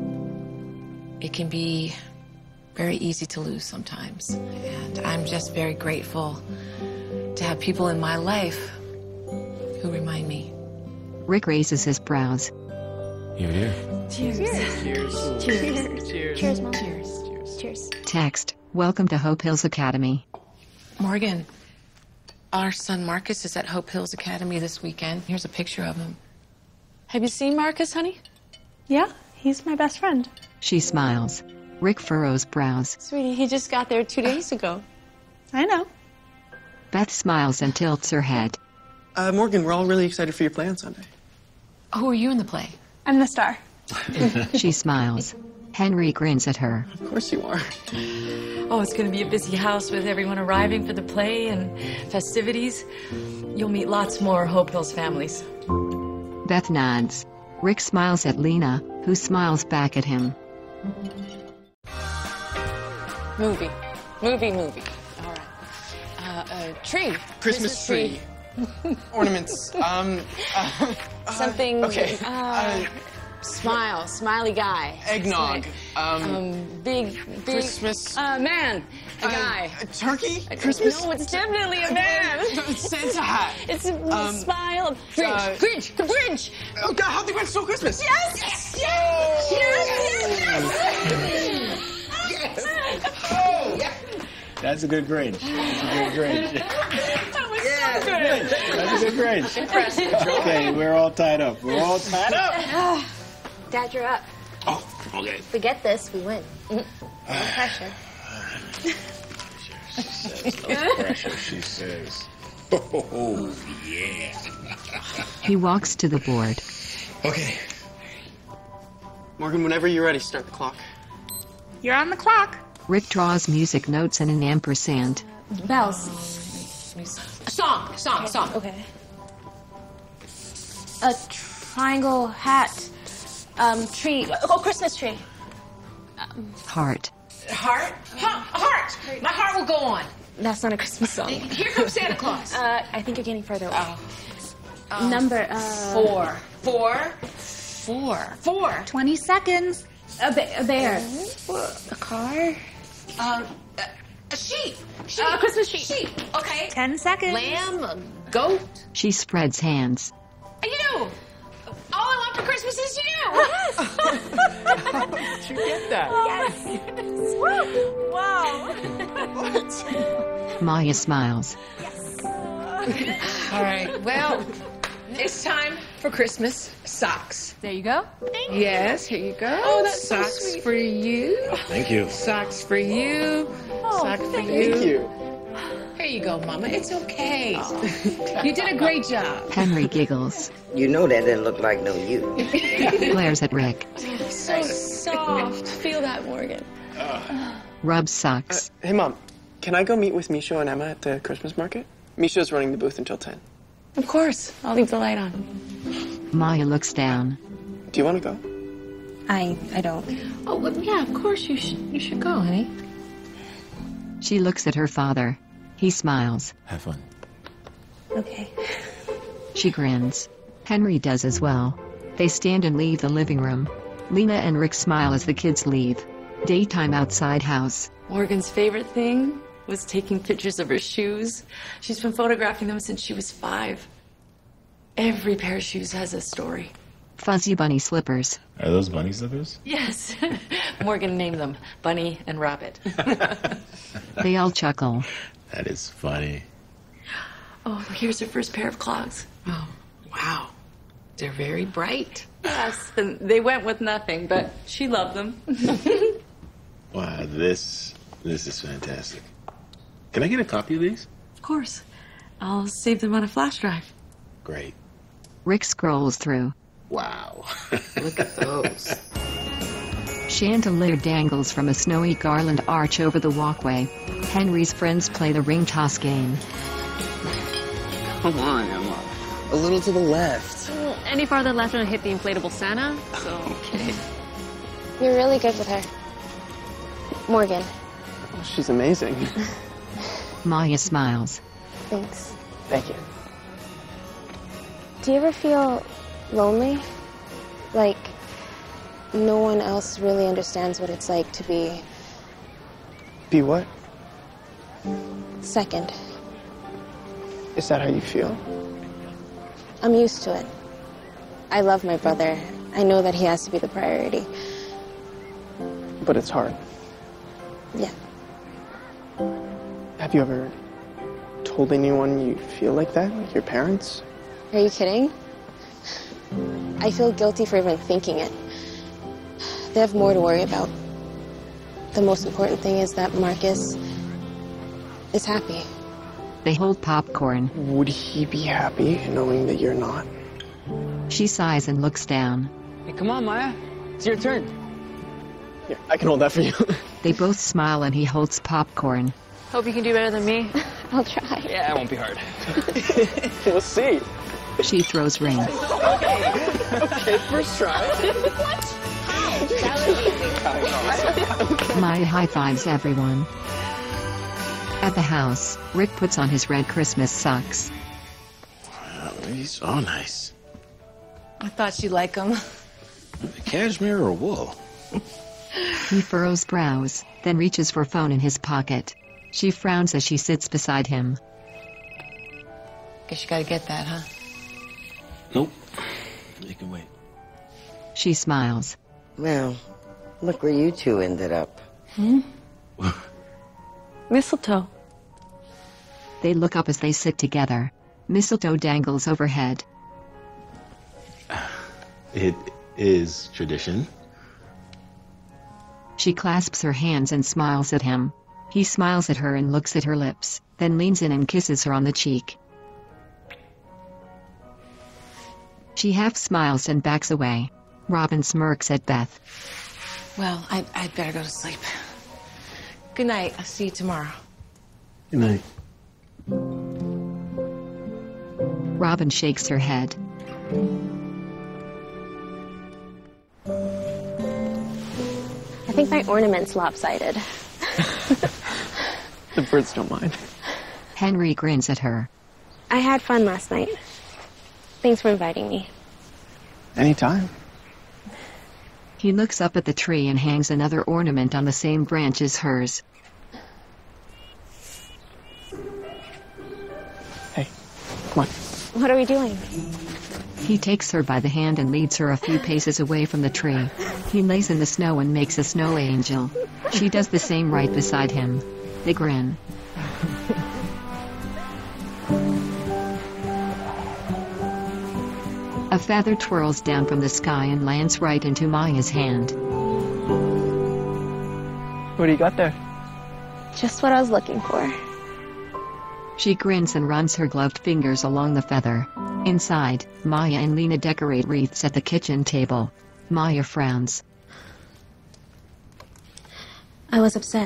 It can be very easy to lose sometimes. And I'm just very grateful to have people in my life who remind me. Rick raises his brows. Here, here. Cheers. Cheers. Cheers. Cheers. Cheers. Cheers, Mom. Cheers. Cheers. Text. Welcome to Hope Hills Academy. Morgan, our son Marcus is at Hope Hills Academy this weekend. Here's a picture of him. Have you seen Marcus, honey? Yeah, he's my best friend. She smiles. Rick furrows brows. Sweetie, he just got there 2 days ago. I know. Beth smiles and tilts her head. Morgan, we're all really excited for your play on Sunday. Who are you in the play? I'm the star. She smiles. Henry grins at her. Of course you are. Oh, it's going to be a busy house with everyone arriving for the play and festivities. You'll meet lots more Hope Hills families. Beth nods. Rick smiles at Lena, who smiles back at him. Movie. All right. Tree. Christmas tree. Ornaments. Something. Okay. Smiley guy. Eggnog. Big. Christmas. Man. A guy. A turkey? Christmas? No, it's definitely a man. Santa hat. It's a smile. Grinch. The Grinch. Oh, God, how the Grinch stole Christmas. Yes. Oh, yeah. That's a good Grinch. That's a good Grinch. That was so good. That's a good Grinch. Impressive. Okay, we're all tied up. We're all tied up. Dad, you're up. Oh, okay. If we get this, we win. No pressure. No pressure, she says. Oh, yeah. He walks to the board. Okay. Morgan, whenever you're ready, start the clock. You're on the clock. Rick draws music notes and an ampersand. Bells. Song. Okay. A triangle hat. Tree. Oh, Christmas tree. Heart. Heart? Heart! My heart will go on. That's not a Christmas song. Here comes Santa Claus. I think you're getting further away. Number, 4. 20 seconds. A bear. A car. A sheep. Christmas sheep. Sheep. Okay. 10 seconds. Lamb, a goat. She spreads hands. You know, all I want After Christmas is you! How did you get that? Yes! Wow! Maya smiles. All right, well, it's time for Christmas socks. There you go. Yes, here you go. Oh, that's so socks sweet. for you. Thank you. Socks for you. Socks for Thank you. you. Here you go, Mama. It's okay. You did a great job. Henry giggles, You know that didn't look like no you. glares at Rick, So soft. Feel that, Morgan. rubs socks. Hey, Mom, can I go meet with Misha and Emma at the Christmas market? Misha's running the booth until 10. Of course. I'll leave the light on. Maya looks down. Do you want to go? I don't. Oh, well, yeah, of course you should go, honey. She looks at her father. He smiles. Have fun. Okay. She grins. Henry does as well. They stand and leave the living room. Lena and Rick smile as the kids leave. Daytime outside house. Morgan's favorite thing was taking pictures of her shoes. She's been photographing them since she was 5. Every pair of shoes has a story. Fuzzy bunny slippers. Are those bunny slippers? Yes. Morgan named them Bunny and Rabbit. They all chuckle. That is funny. Oh, here's her first pair of clogs. Oh, wow. They're very bright. Yes, and they went with nothing, but she loved them. Wow, this is fantastic. Can I get a copy of these? Of course. I'll save them on a flash drive. Great. Rick scrolls through. Wow. Look at those. Chandelier dangles from a snowy garland arch over the walkway. Henry's friends play the ring toss game. Come on, Emma. A little to the left. Any farther left and I'll hit the inflatable Santa, so... Okay. You're really good with her. Morgan. Oh, she's amazing. Maya smiles. Thanks. Thank you. Do you ever feel lonely? Like no one else really understands what it's like to be Be what? second. Is that how you feel? I'm used to it. I love my brother. I know that he has to be the priority. But it's hard. Yeah. Have you ever told anyone you feel like that? Like your parents? Are you kidding? I feel guilty for even thinking it. They have more to worry about. The most important thing is that Marcus is happy. They hold popcorn. Would he be happy knowing that you're not? She sighs and looks down. Hey, come on, Maya. It's your turn. Here, I can hold that for you. They both smile and he holds popcorn. Hope you can do better than me. I'll try. Yeah, it won't be hard. We'll see. She throws rings. Okay, first try. Maya high-fives everyone. At the house, Rick puts on his red Christmas socks. Wow, these are nice. I thought you'd like them. Cashmere or wool? He furrows brows, then reaches for phone in his pocket. She frowns as she sits beside him. Guess you gotta get that, huh? Nope. You can wait. She smiles. Well, look where you two ended up. Mistletoe. They look up as they sit together. Mistletoe dangles overhead. It is tradition. She clasps her hands and smiles at him. He smiles at her and looks at her lips, then leans in and kisses her on the cheek. She half smiles and backs away. Robin smirks at Beth. Well, I'd better go to sleep. Good night. I'll see you tomorrow. Good night. Robin shakes her head. I think my ornament's lopsided. The birds don't mind. Henry grins at her. I had fun last night. Thanks for inviting me. Anytime. He looks up at the tree and hangs another ornament on the same branch as hers. Hey, come on. What are we doing? He takes her by the hand and leads her a few paces away from the tree. He lays in the snow and makes a snow angel. She does the same right beside him. They grin. A feather twirls down from the sky and lands right into Maya's hand. What do you got there? Just what I was looking for. She grins and runs her gloved fingers along the feather. Inside, Maya and Lena decorate wreaths at the kitchen table. Maya frowns. I was upset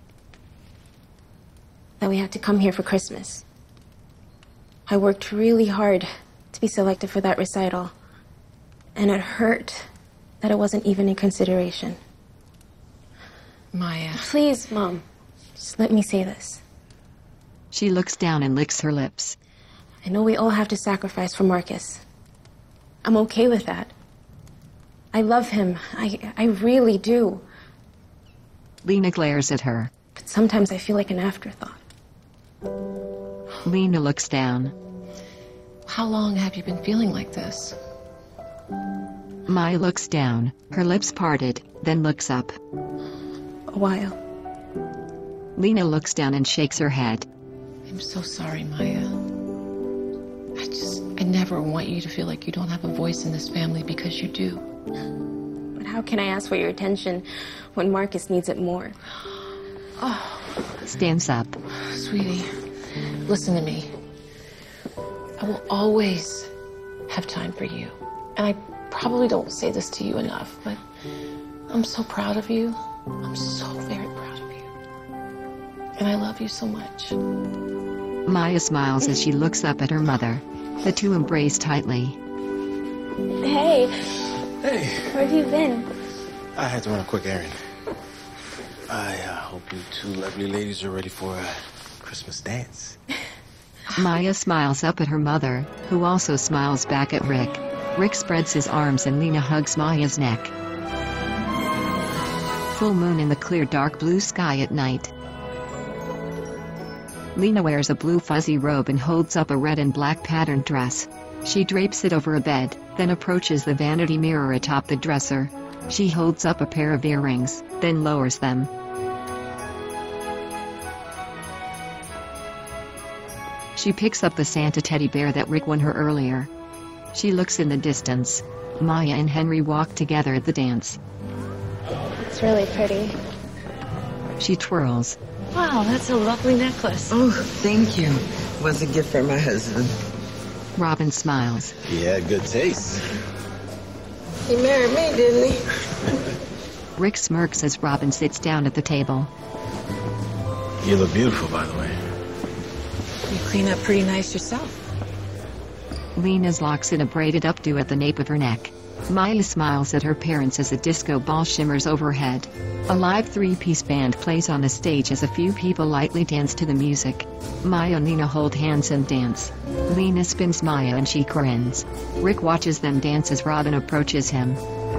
that we had to come here for Christmas. I worked really hard to be selected for that recital, and it hurt that it wasn't even in consideration. Maya. Please, Mom, just let me say this. She looks down and licks her lips. I know we all have to sacrifice for Marcus. I'm okay with that. I love him. I really do. Lena glares at her. But sometimes I feel like an afterthought. Lena looks down. How long have you been feeling like this? Maya looks down, her lips parted, then looks up. A while. Lena looks down and shakes her head. I'm so sorry, Maya. I never want you to feel like you don't have a voice in this family, because you do. But how can I ask for your attention when Marcus needs it more? Stands up. Sweetie, listen to me. I will always have time for you. And I probably don't say this to you enough, but I'm so proud of you. I'm so very proud of you. And I love you so much. Maya smiles as she looks up at her mother. The two embrace tightly. Hey. Hey. Where have you been? I had to run a quick errand. I hope you two lovely ladies are ready for a Christmas dance. Maya smiles up at her mother, who also smiles back at Rick. Rick spreads his arms and Lena hugs Maya's neck. Full moon in the clear dark blue sky at night. Lena wears a blue fuzzy robe and holds up a red and black patterned dress. She drapes it over a bed, then approaches the vanity mirror atop the dresser. She holds up a pair of earrings, then lowers them. She picks up the Santa teddy bear that Rick won her earlier. She looks in the distance. Maya and Henry walk together at the dance. It's really pretty. She twirls. Wow, that's a lovely necklace. Oh, thank you. Was a gift from my husband. Robin smiles. He had good taste. He married me, didn't he? Rick smirks as Robin sits down at the table. You look beautiful, by the way. You clean up pretty nice yourself. Lena's locks in a braided updo at the nape of her neck. Maya smiles at her parents as a disco ball shimmers overhead. A live three-piece band plays on the stage as a few people lightly dance to the music. Maya and Lena hold hands and dance. Lena spins Maya and she grins. Rick watches them dance as Robin approaches him.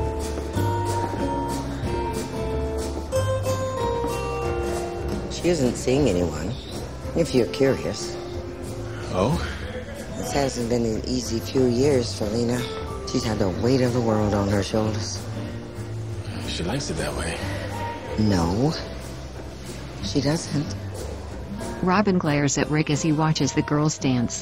She isn't seeing anyone, if you're curious. Oh? This hasn't been an easy few years for Lena. She's had the weight of the world on her shoulders. She likes it that way. No, she doesn't. Robin glares at Rick as he watches the girls dance.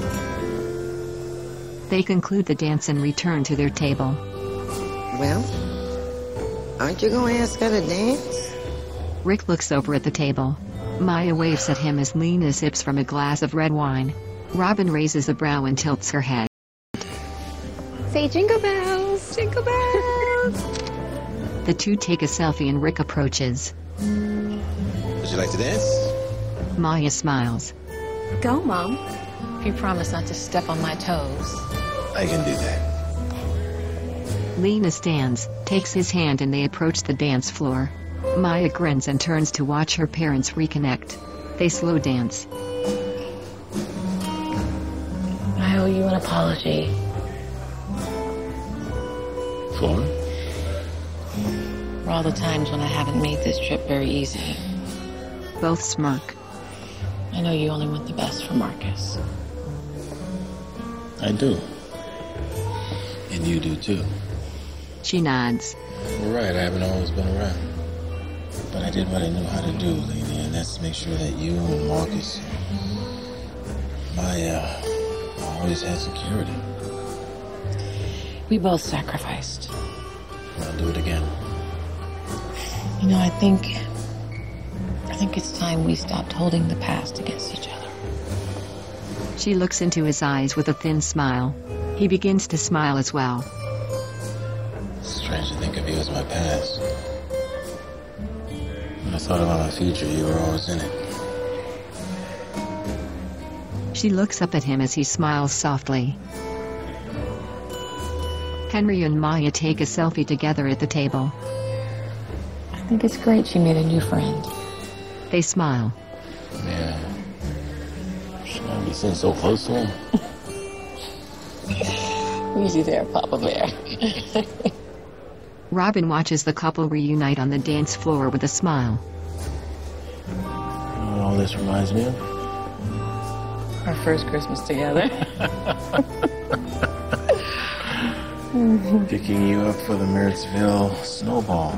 They conclude the dance and return to their table. Well, aren't you going to ask her to dance? Rick looks over at the table. Maya waves at him as Lena sips from a glass of red wine. Robin raises a brow and tilts her head. Say jingle bells, jingle bells. The two take a selfie and Rick approaches. Would you like to dance? Maya smiles. Go, Mom. If you promise not to step on my toes. I can do that. Lena stands, takes his hand and they approach the dance floor. Maya grins and turns to watch her parents reconnect. They slow dance. I owe you an apology. For? For all the times when I haven't made this trip very easy. Both smirk. I know you only want the best for Marcus. I do. And you do too. She nods. You're right, I haven't always been around. But I did what I knew how to do, lady, and that's make sure that you and Marcus and Maya always had security. We both sacrificed. I'll do it again. You know, I think it's time we stopped holding the past against each other. She looks into his eyes with a thin smile. He begins to smile as well. It's strange to think of you as my past. When I thought about my future, you were always in it. She looks up at him as he smiles softly. Henry and Maya take a selfie together at the table. I think it's great she made a new friend. They smile. Yeah. Should I be sitting so close to him? Easy there, Papa Bear. Robin watches the couple reunite on the dance floor with a smile. You know what all this reminds me of? Our first Christmas together. Picking you up for the Merrittsville snowball.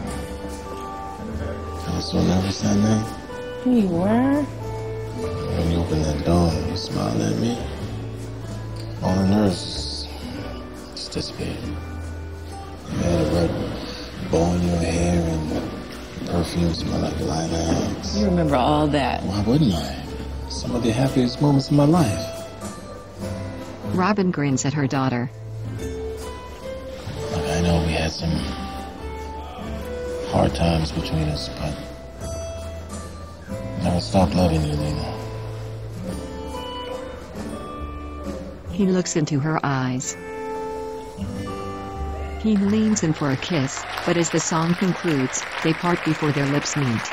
I was so nervous that night. You were? When you opened that door and you smiled at me, all the nerves just disappeared. You had a red bow in your hair and perfume smelled like lilacs. You remember all that. Why wouldn't I? Some of the happiest moments of my life. Robin grins at her daughter. Look, I know we had some hard times between us, but I never stopped loving you, Lena. He looks into her eyes. He leans in for a kiss, but as the song concludes, they part before their lips meet.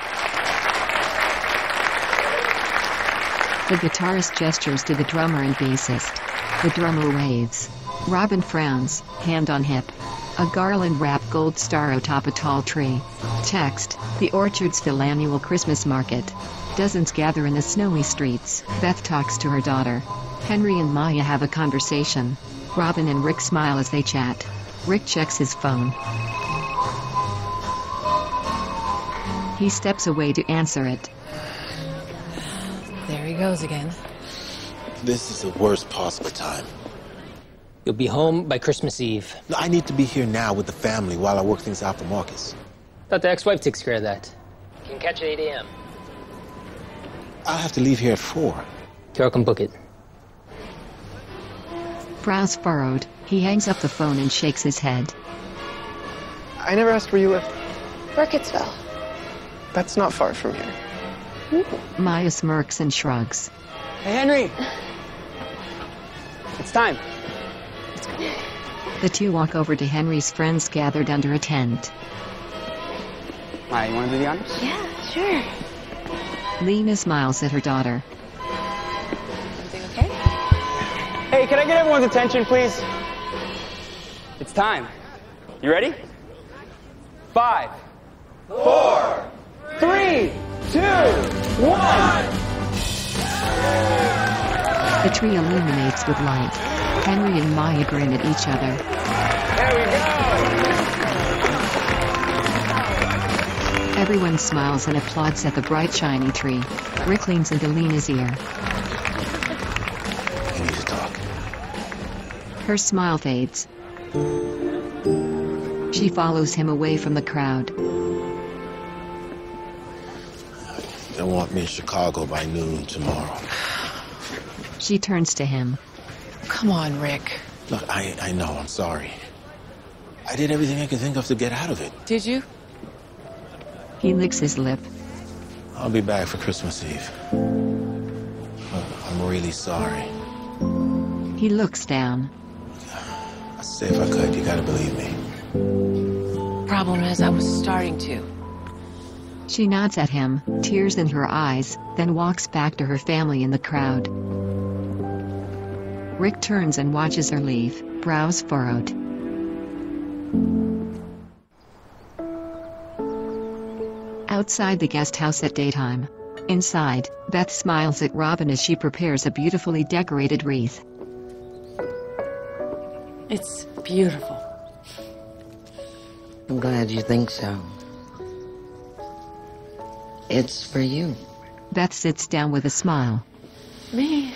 The guitarist gestures to the drummer and bassist. The drummer waves. Robin frowns, hand on hip. A garland wrapped gold star atop a tall tree. Text, the Orchardsville Annual Christmas Market. Dozens gather in the snowy streets. Beth talks to her daughter. Henry and Maya have a conversation. Robin and Rick smile as they chat. Rick checks his phone. He steps away to answer it. There he goes again. This is the worst possible time. You'll be home by Christmas Eve. I need to be here now with the family while I work things out for Marcus. Thought the ex-wife takes care of that. You can catch at 8 a.m. I'll have to leave here at 4. Carol can book it. Brows furrowed, he hangs up the phone and shakes his head. I never asked where you lived. Burkittsville. That's not far from here. Maya smirks and shrugs. Hey, Henry! It's time. The two walk over to Henry's friends gathered under a tent. Maya, you want to do the honors? Yeah, sure. Lena smiles at her daughter. Everything okay? Hey, can I get everyone's attention, please? It's time. You ready? 5, 4, 3, 2, 1. The tree illuminates with light. Henry and Maya grin at each other. There we go. Everyone smiles and applauds at the bright, shiny tree. Rick leans into Lena's ear. We need to talk. Her smile fades. She follows him away from the crowd. They want me in Chicago by noon tomorrow. She turns to him. Come on, Rick. Look, I know, I'm sorry. I did everything I could think of to get out of it. Did you? He licks his lip. I'll be back for Christmas Eve. Look, I'm really sorry. He looks down. I'd say if I could, you gotta believe me. Problem is, I was starting to. She nods at him, tears in her eyes, then walks back to her family in the crowd. Rick turns and watches her leave, brows furrowed. Outside the guest house at daytime. Inside, Beth smiles at Robin as she prepares a beautifully decorated wreath. It's beautiful. I'm glad you think so. It's for you. Beth sits down with a smile. Me?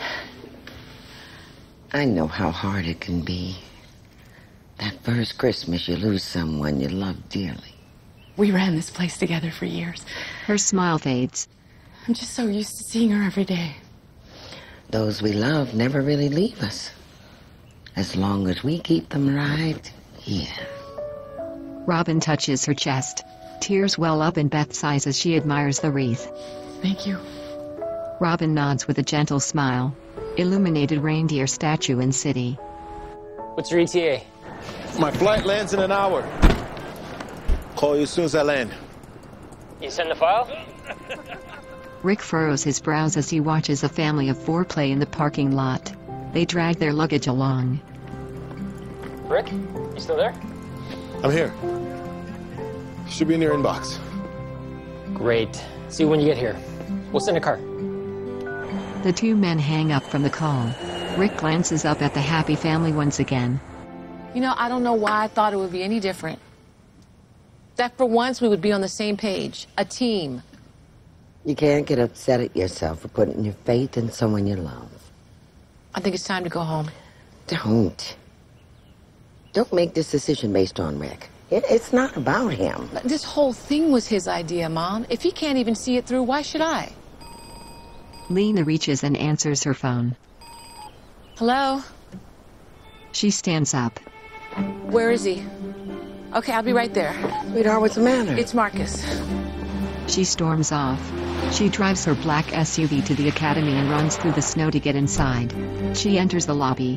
I know how hard it can be. That first Christmas you lose someone you love dearly. We ran this place together for years. Her smile fades. I'm just so used to seeing her every day. Those we love never really leave us. As long as we keep them right here. Robin touches her chest. Tears well up in Beth's eyes as she admires the wreath. Thank you. Robin nods with a gentle smile. Illuminated reindeer statue in city. What's your ETA? My flight lands in an hour. Call you as soon as I land. You send the file? Rick furrows his brows as he watches a family of four play in the parking lot. They drag their luggage along. Rick, you still there? I'm here. Should be in your inbox. Great. See you when you get here. We'll send a car. The two men hang up from the call. Rick glances up at the happy family once again. You know, I don't know why I thought it would be any different. That for once we would be on the same page. A team. You can't get upset at yourself for putting your faith in someone you love. I think it's time to go home. Don't. Don't make this decision based on Rick. It's not about him. This whole thing was his idea, Mom. If he can't even see it through, why should I? Lena reaches and answers her phone. Hello? She stands up. Where is he? Okay, I'll be right there. Sweetheart, what's the matter? It's Marcus. She storms off. She drives her black SUV to the academy and runs through the snow to get inside. She enters the lobby.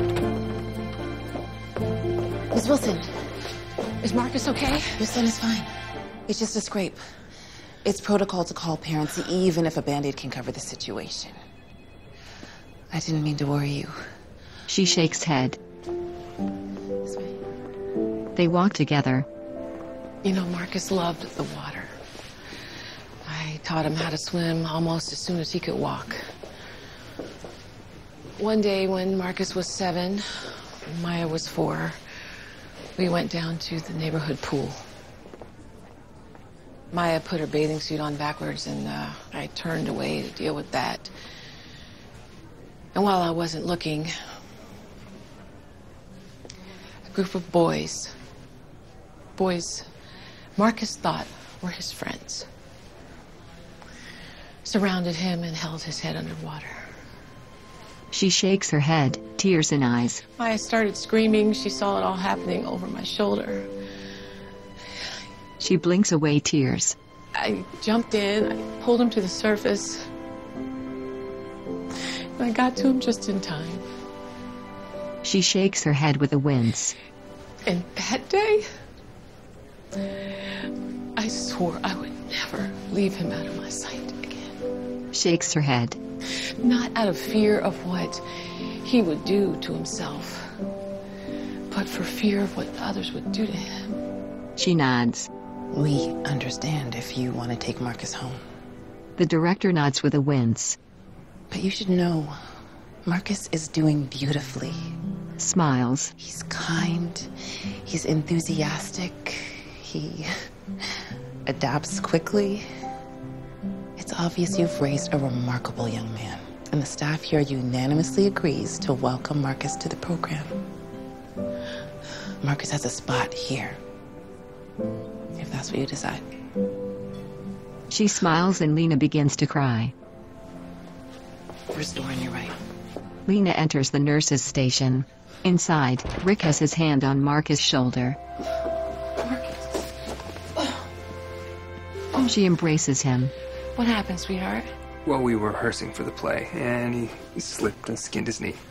Miss Wilson, is Marcus okay? Your son is fine. It's just a scrape. It's protocol to call parents, even if a Band-Aid can cover the situation. I didn't mean to worry you. She shakes head. They walk together. You know, Marcus loved the water. I taught him how to swim almost as soon as he could walk. One day when Marcus was 7, Maya was 4, we went down to the neighborhood pool. Maya put her bathing suit on backwards, and I turned away to deal with that. And while I wasn't looking, a group of boys Marcus thought were his friends, surrounded him and held his head underwater. She shakes her head, tears in eyes. Maya started screaming. She saw it all happening over my shoulder. She blinks away tears. I jumped in, I pulled him to the surface. And I got to him just in time. She shakes her head with a wince. And that day, I swore I would never leave him out of my sight again. Shakes her head. Not out of fear of what he would do to himself, but for fear of what others would do to him. She nods. We understand if you want to take Marcus home. The director nods with a wince. But you should know, Marcus is doing beautifully. Smiles. He's kind. He's enthusiastic. He adapts quickly. It's obvious you've raised a remarkable young man, and the staff here unanimously agrees to welcome Marcus to the program. Marcus has a spot here, if that's what you decide. She smiles and Lena begins to cry. First door on your right. Lena enters the nurse's station. Inside, Rick has his hand on Marcus' shoulder. She embraces him. What happened, sweetheart? Well, we were rehearsing for the play, and he slipped and skinned his knee.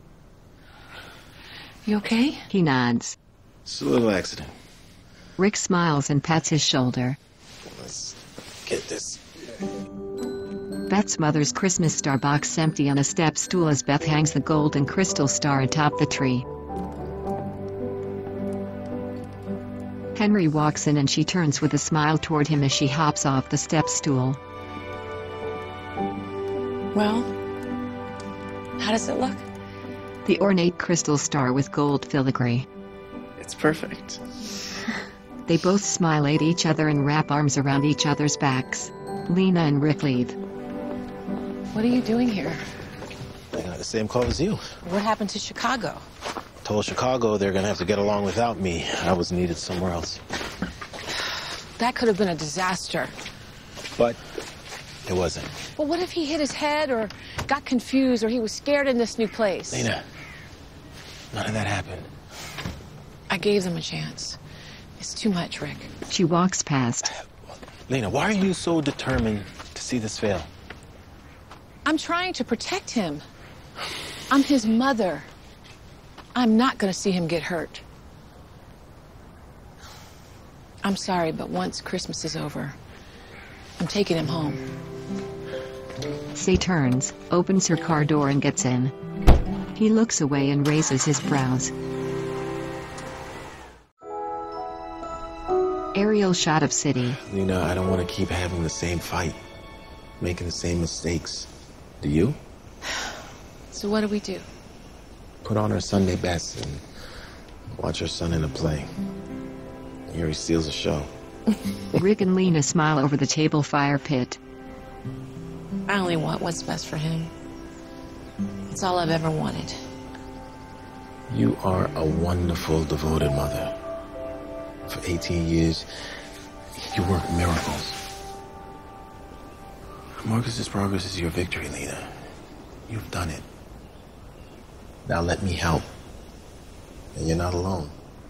You okay? He nods. It's a little accident. Rick smiles and pats his shoulder. Let's get this. Beth's mother's Christmas star box empty on a step stool as Beth hangs the gold and crystal star atop the tree. Henry walks in and she turns with a smile toward him as she hops off the step stool. Well, how does it look? the ornate crystal star with gold filigree. It's perfect. They both smile at each other and wrap arms around each other's backs. Lena and Rick leave. What are you doing here? I got the same call as you. What happened to Chicago? Told Chicago they're gonna have to get along without me. I was needed somewhere else. That could have been a disaster. But it wasn't. But what if he hit his head or got confused or he was scared in this new place? Lena, none of that happened. I gave them a chance. It's too much, Rick. She walks past. Lena, why are you so determined to see this fail? I'm trying to protect him. I'm his mother. I'm not going to see him get hurt. I'm sorry, but once Christmas is over, I'm taking him home. Say turns, opens her car door and gets in. He looks away and raises his brows. Aerial shot of city. Lena, I don't want to keep having the same fight, making the same mistakes. Do you? So what do we do? Put on our Sunday best and watch our son in a play. Here he steals a show. Rick and Lena smile over the table fire pit. I only want what's best for him. It's all I've ever wanted. You are a wonderful, devoted mother. For 18 years, you work miracles. Marcus's progress is your victory, Lena. You've done it. Now let me help. And you're not alone.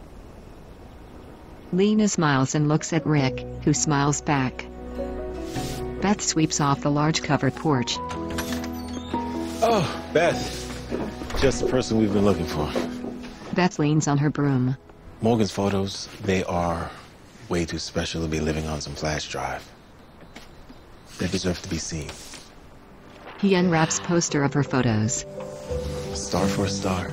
Lena smiles and looks at Rick, who smiles back. Beth sweeps off the large covered porch. Oh, Beth. Just the person we've been looking for. Beth leans on her broom. Morgan's photos, they are way too special to be living on some flash drive. They deserve to be seen. He unwraps poster of her photos. A star for a star.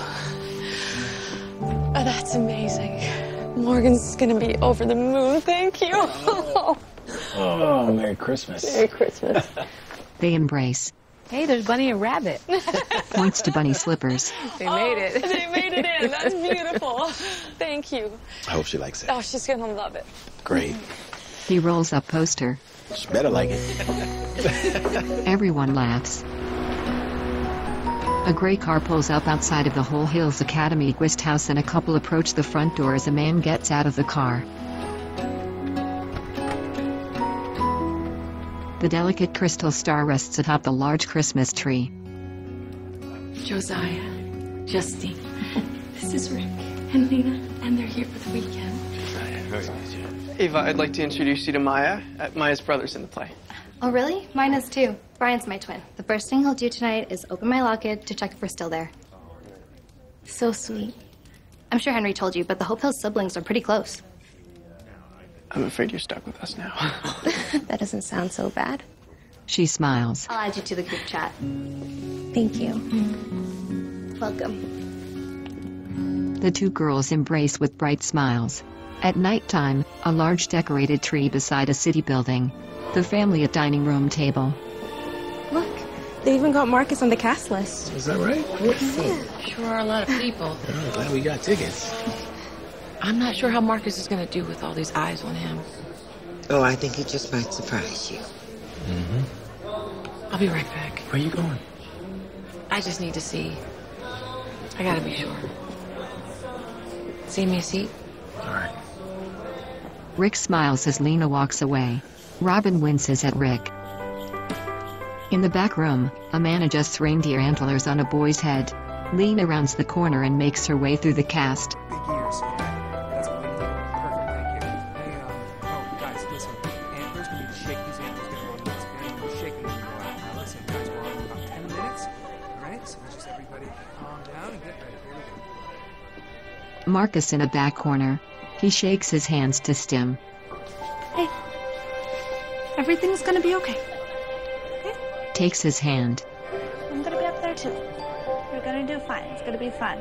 Oh, that's amazing. Morgan's gonna be over the moon. Thank you. Oh, Merry Christmas. Merry Christmas. They embrace. Hey, there's Bunny and Rabbit. Points to Bunny slippers. They made it. They made it in. That's beautiful. Thank you. I hope she likes it. Oh, she's gonna love it. Great. He rolls up poster. She better like it. Everyone laughs. A gray car pulls up outside of the Whole Hills Academy Guest House and a couple approach the front door as a man gets out of the car. The delicate crystal star rests atop the large Christmas tree. Josiah, Justine, this is Rick and Lena, and they're here for the weekend. Ava, I'd like to introduce you to Maya. Maya's brother's in the play. Oh, really? Mine is too. Brian's my twin. The first thing he'll do tonight is open my locket to check if we're still there. So sweet. I'm sure Henry told you, but the Hope Hills siblings are pretty close. I'm afraid you're stuck with us now. That doesn't sound so bad. She smiles. I'll add you to the group chat. Thank you. Welcome. The two girls embrace with bright smiles. At nighttime, a large decorated tree beside a city building. The family at dining room table. Look, they even got Marcus on the cast list. Is that right? Sure are a lot of people. I'm glad we got tickets. I'm not sure how Marcus is going to do with all these eyes on him. Oh, I think he just might surprise you. Mm-hmm. I'll be right back. Where are you going? I just need to see. I gotta be sure. Save me a seat. All right. Rick smiles as Lena walks away. Robin winces at Rick. In the back room, a man adjusts reindeer antlers on a boy's head. Lena rounds the corner and makes her way through the cast. Big ears. That's what they do. Perfect, thank you. Hey, oh, guys, listen. Antlers, we need to shake these antlers, get them on this. And we're shaking them more. Now, listen, guys, we're on in about 10 minutes. All right, so let's just everybody calm down and get ready. Here we go. Marcus in a back corner. He shakes his hands to Stim. Hey, everything's gonna be okay. Takes his hand. I'm gonna be up there too. You're gonna do fine. It's gonna be fun.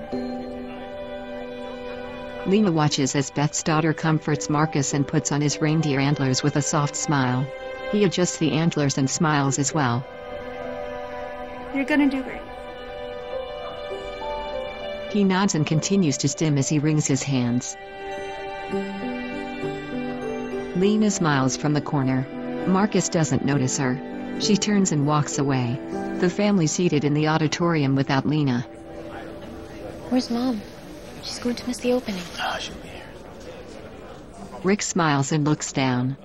Lena watches as Beth's daughter comforts Marcus and puts on his reindeer antlers with a soft smile. He adjusts the antlers and smiles as well. You're gonna do great. He nods and continues to stim as he wrings his hands. Lena smiles from the corner. Marcus doesn't notice her. She turns and walks away. The family seated in the auditorium without Lena. Where's Mom? She's going to miss the opening. She'll be here. Rick smiles and looks down.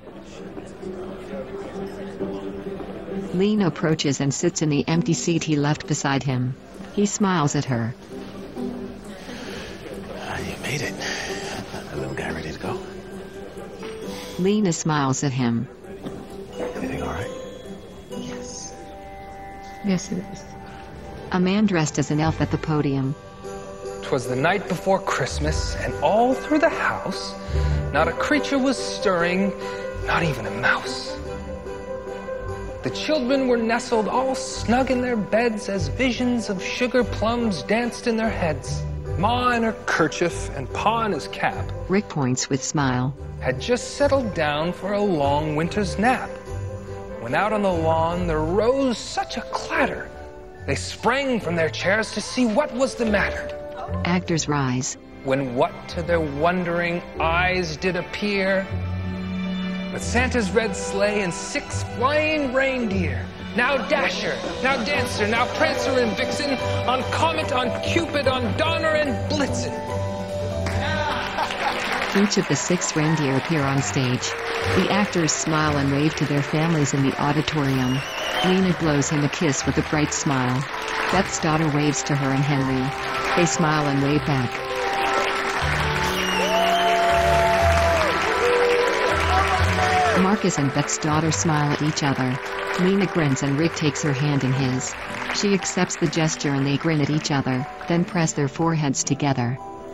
Lena approaches and sits in the empty seat he left beside him. He smiles at her. You made it. A little guy ready to go. Lena smiles at him. Everything all right? Yes. Yes, it is. A man dressed as an elf at the podium. 'Twas the night before Christmas, and all through the house, not a creature was stirring, not even a mouse. The children were nestled all snug in their beds as visions of sugar plums danced in their heads. Ma in her kerchief and Pa in his cap, Rick points with smile. had just settled down for a long winter's nap. When out on the lawn there rose such a clatter, they sprang from their chairs to see what was the matter. Actors rise. When what to their wondering eyes did appear? With Santa's red sleigh and 6 flying reindeer. Now Dasher, now Dancer, now Prancer and Vixen, on Comet, on Cupid, on Donner and Blitzen. Each of the 6 reindeer appear on stage. The actors smile and wave to their families in the auditorium. Lena blows him a kiss with a bright smile. Beth's daughter waves to her and Henry. They smile and wave back. Marcus and Beth's daughter smile at each other. Lena grins and Rick takes her hand in his. She accepts the gesture and they grin at each other, then press their foreheads together.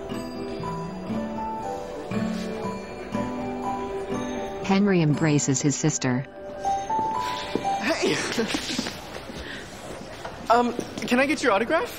Henry embraces his sister. Hey! Can I get your autograph?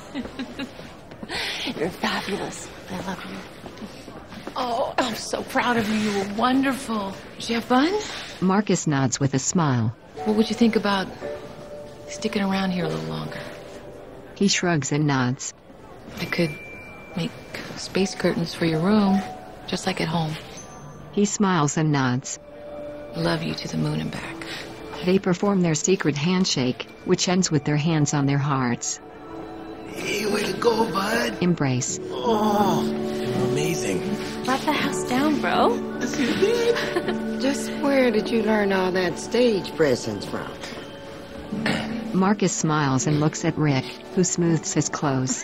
You're fabulous. I love you. Oh, I'm so proud of you. You were wonderful. Did you have fun? Marcus nods with a smile. What would you think about sticking around here a little longer? He shrugs and nods. I could make space curtains for your room, just like at home. He smiles and nods. Love you to the moon and back. They perform their secret handshake, which ends with their hands on their hearts. Hey, way to go, bud. Embrace. Oh, amazing. Let the house down, bro. Just where did you learn all that stage presence from? Marcus smiles and looks at Rick, who smooths his clothes.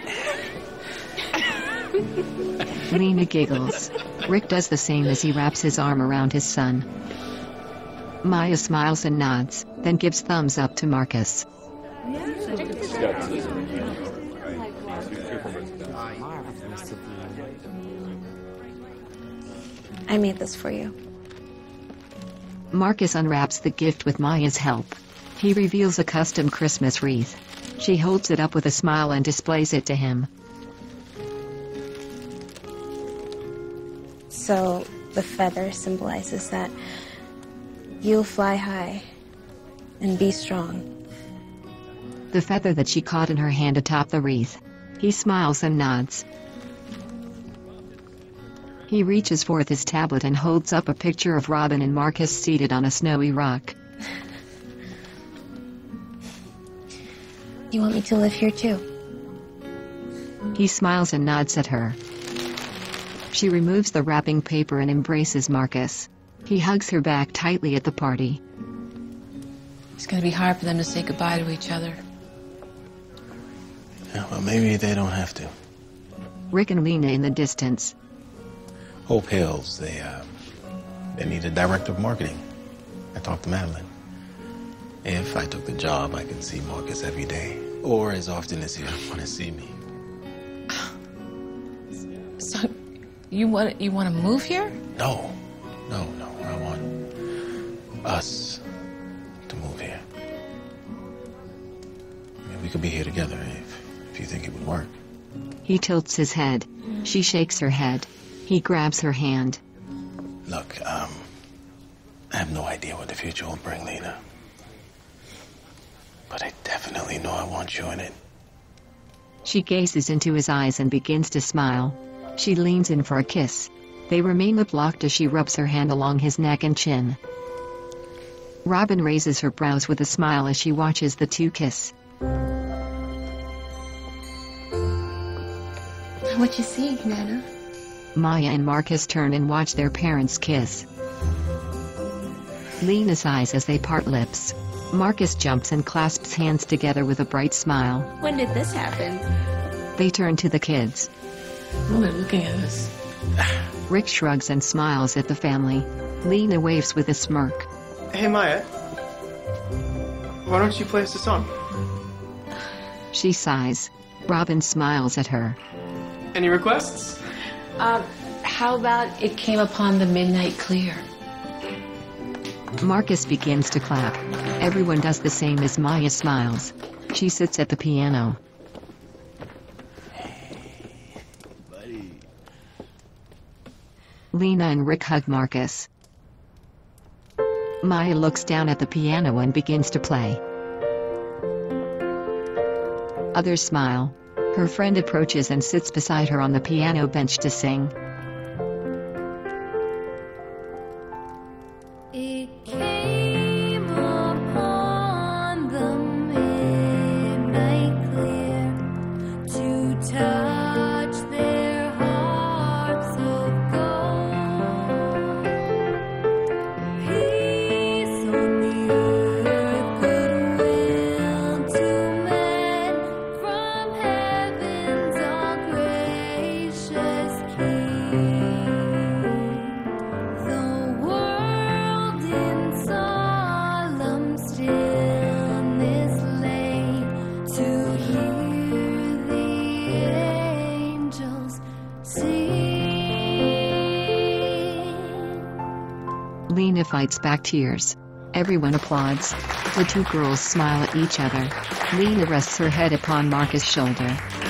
Lena giggles. Rick does the same as he wraps his arm around his son. Maya smiles and nods, then gives thumbs up to Marcus. I made this for you. Marcus unwraps the gift with Maya's help. He reveals a custom Christmas wreath. She holds it up with a smile and displays it to him. So the feather symbolizes that you'll fly high and be strong. The feather that she caught in her hand atop the wreath. He smiles and nods. He reaches forth his tablet and holds up a picture of Robin and Marcus seated on a snowy rock. You want me to live here too? He smiles and nods at her. She removes the wrapping paper and embraces Marcus. He hugs her back tightly at the party. It's going to be hard for them to say goodbye to each other. Yeah, well, maybe they don't have to. Rick and Lena in the distance. Hope Hills, they need a director of marketing. I talked to Madeline. If I took the job, I could see Marcus every day, or as often as he would want to see me. So, you want to move here? No. I want us to move here. I mean, we could be here together if you think it would work. He tilts his head. She shakes her head. He grabs her hand. Look, I have no idea what the future will bring, Lena. But I definitely know I want you in it. She gazes into his eyes and begins to smile. She leans in for a kiss. They remain lip-locked as she rubs her hand along his neck and chin. Robin raises her brows with a smile as she watches the two kiss. What you see, Nana? Maya and Marcus turn and watch their parents kiss. Lena sighs as they part lips. Marcus jumps and clasps hands together with a bright smile. When did this happen? They turn to the kids. Oh, they're looking at us. Rick shrugs and smiles at the family. Lena waves with a smirk. Hey, Maya. Why don't you play us a song? She sighs. Robin smiles at her. Any requests? How about It Came Upon the Midnight Clear? Marcus begins to clap. Everyone does the same as Maya smiles. She sits at the piano. Lena and Rick hug Marcus. Maya looks down at the piano and begins to play. Others smile. Her friend approaches and sits beside her on the piano bench to sing. It came upon the midnight clear to touch their hearts of gold. Peace on the earth, goodwill to men, from heaven's all gracious King. The world in solemn stillness lay to hear the angels sing. Lena fights back tears. Everyone applauds. The two girls smile at each other. Lena rests her head upon Marcus' shoulder.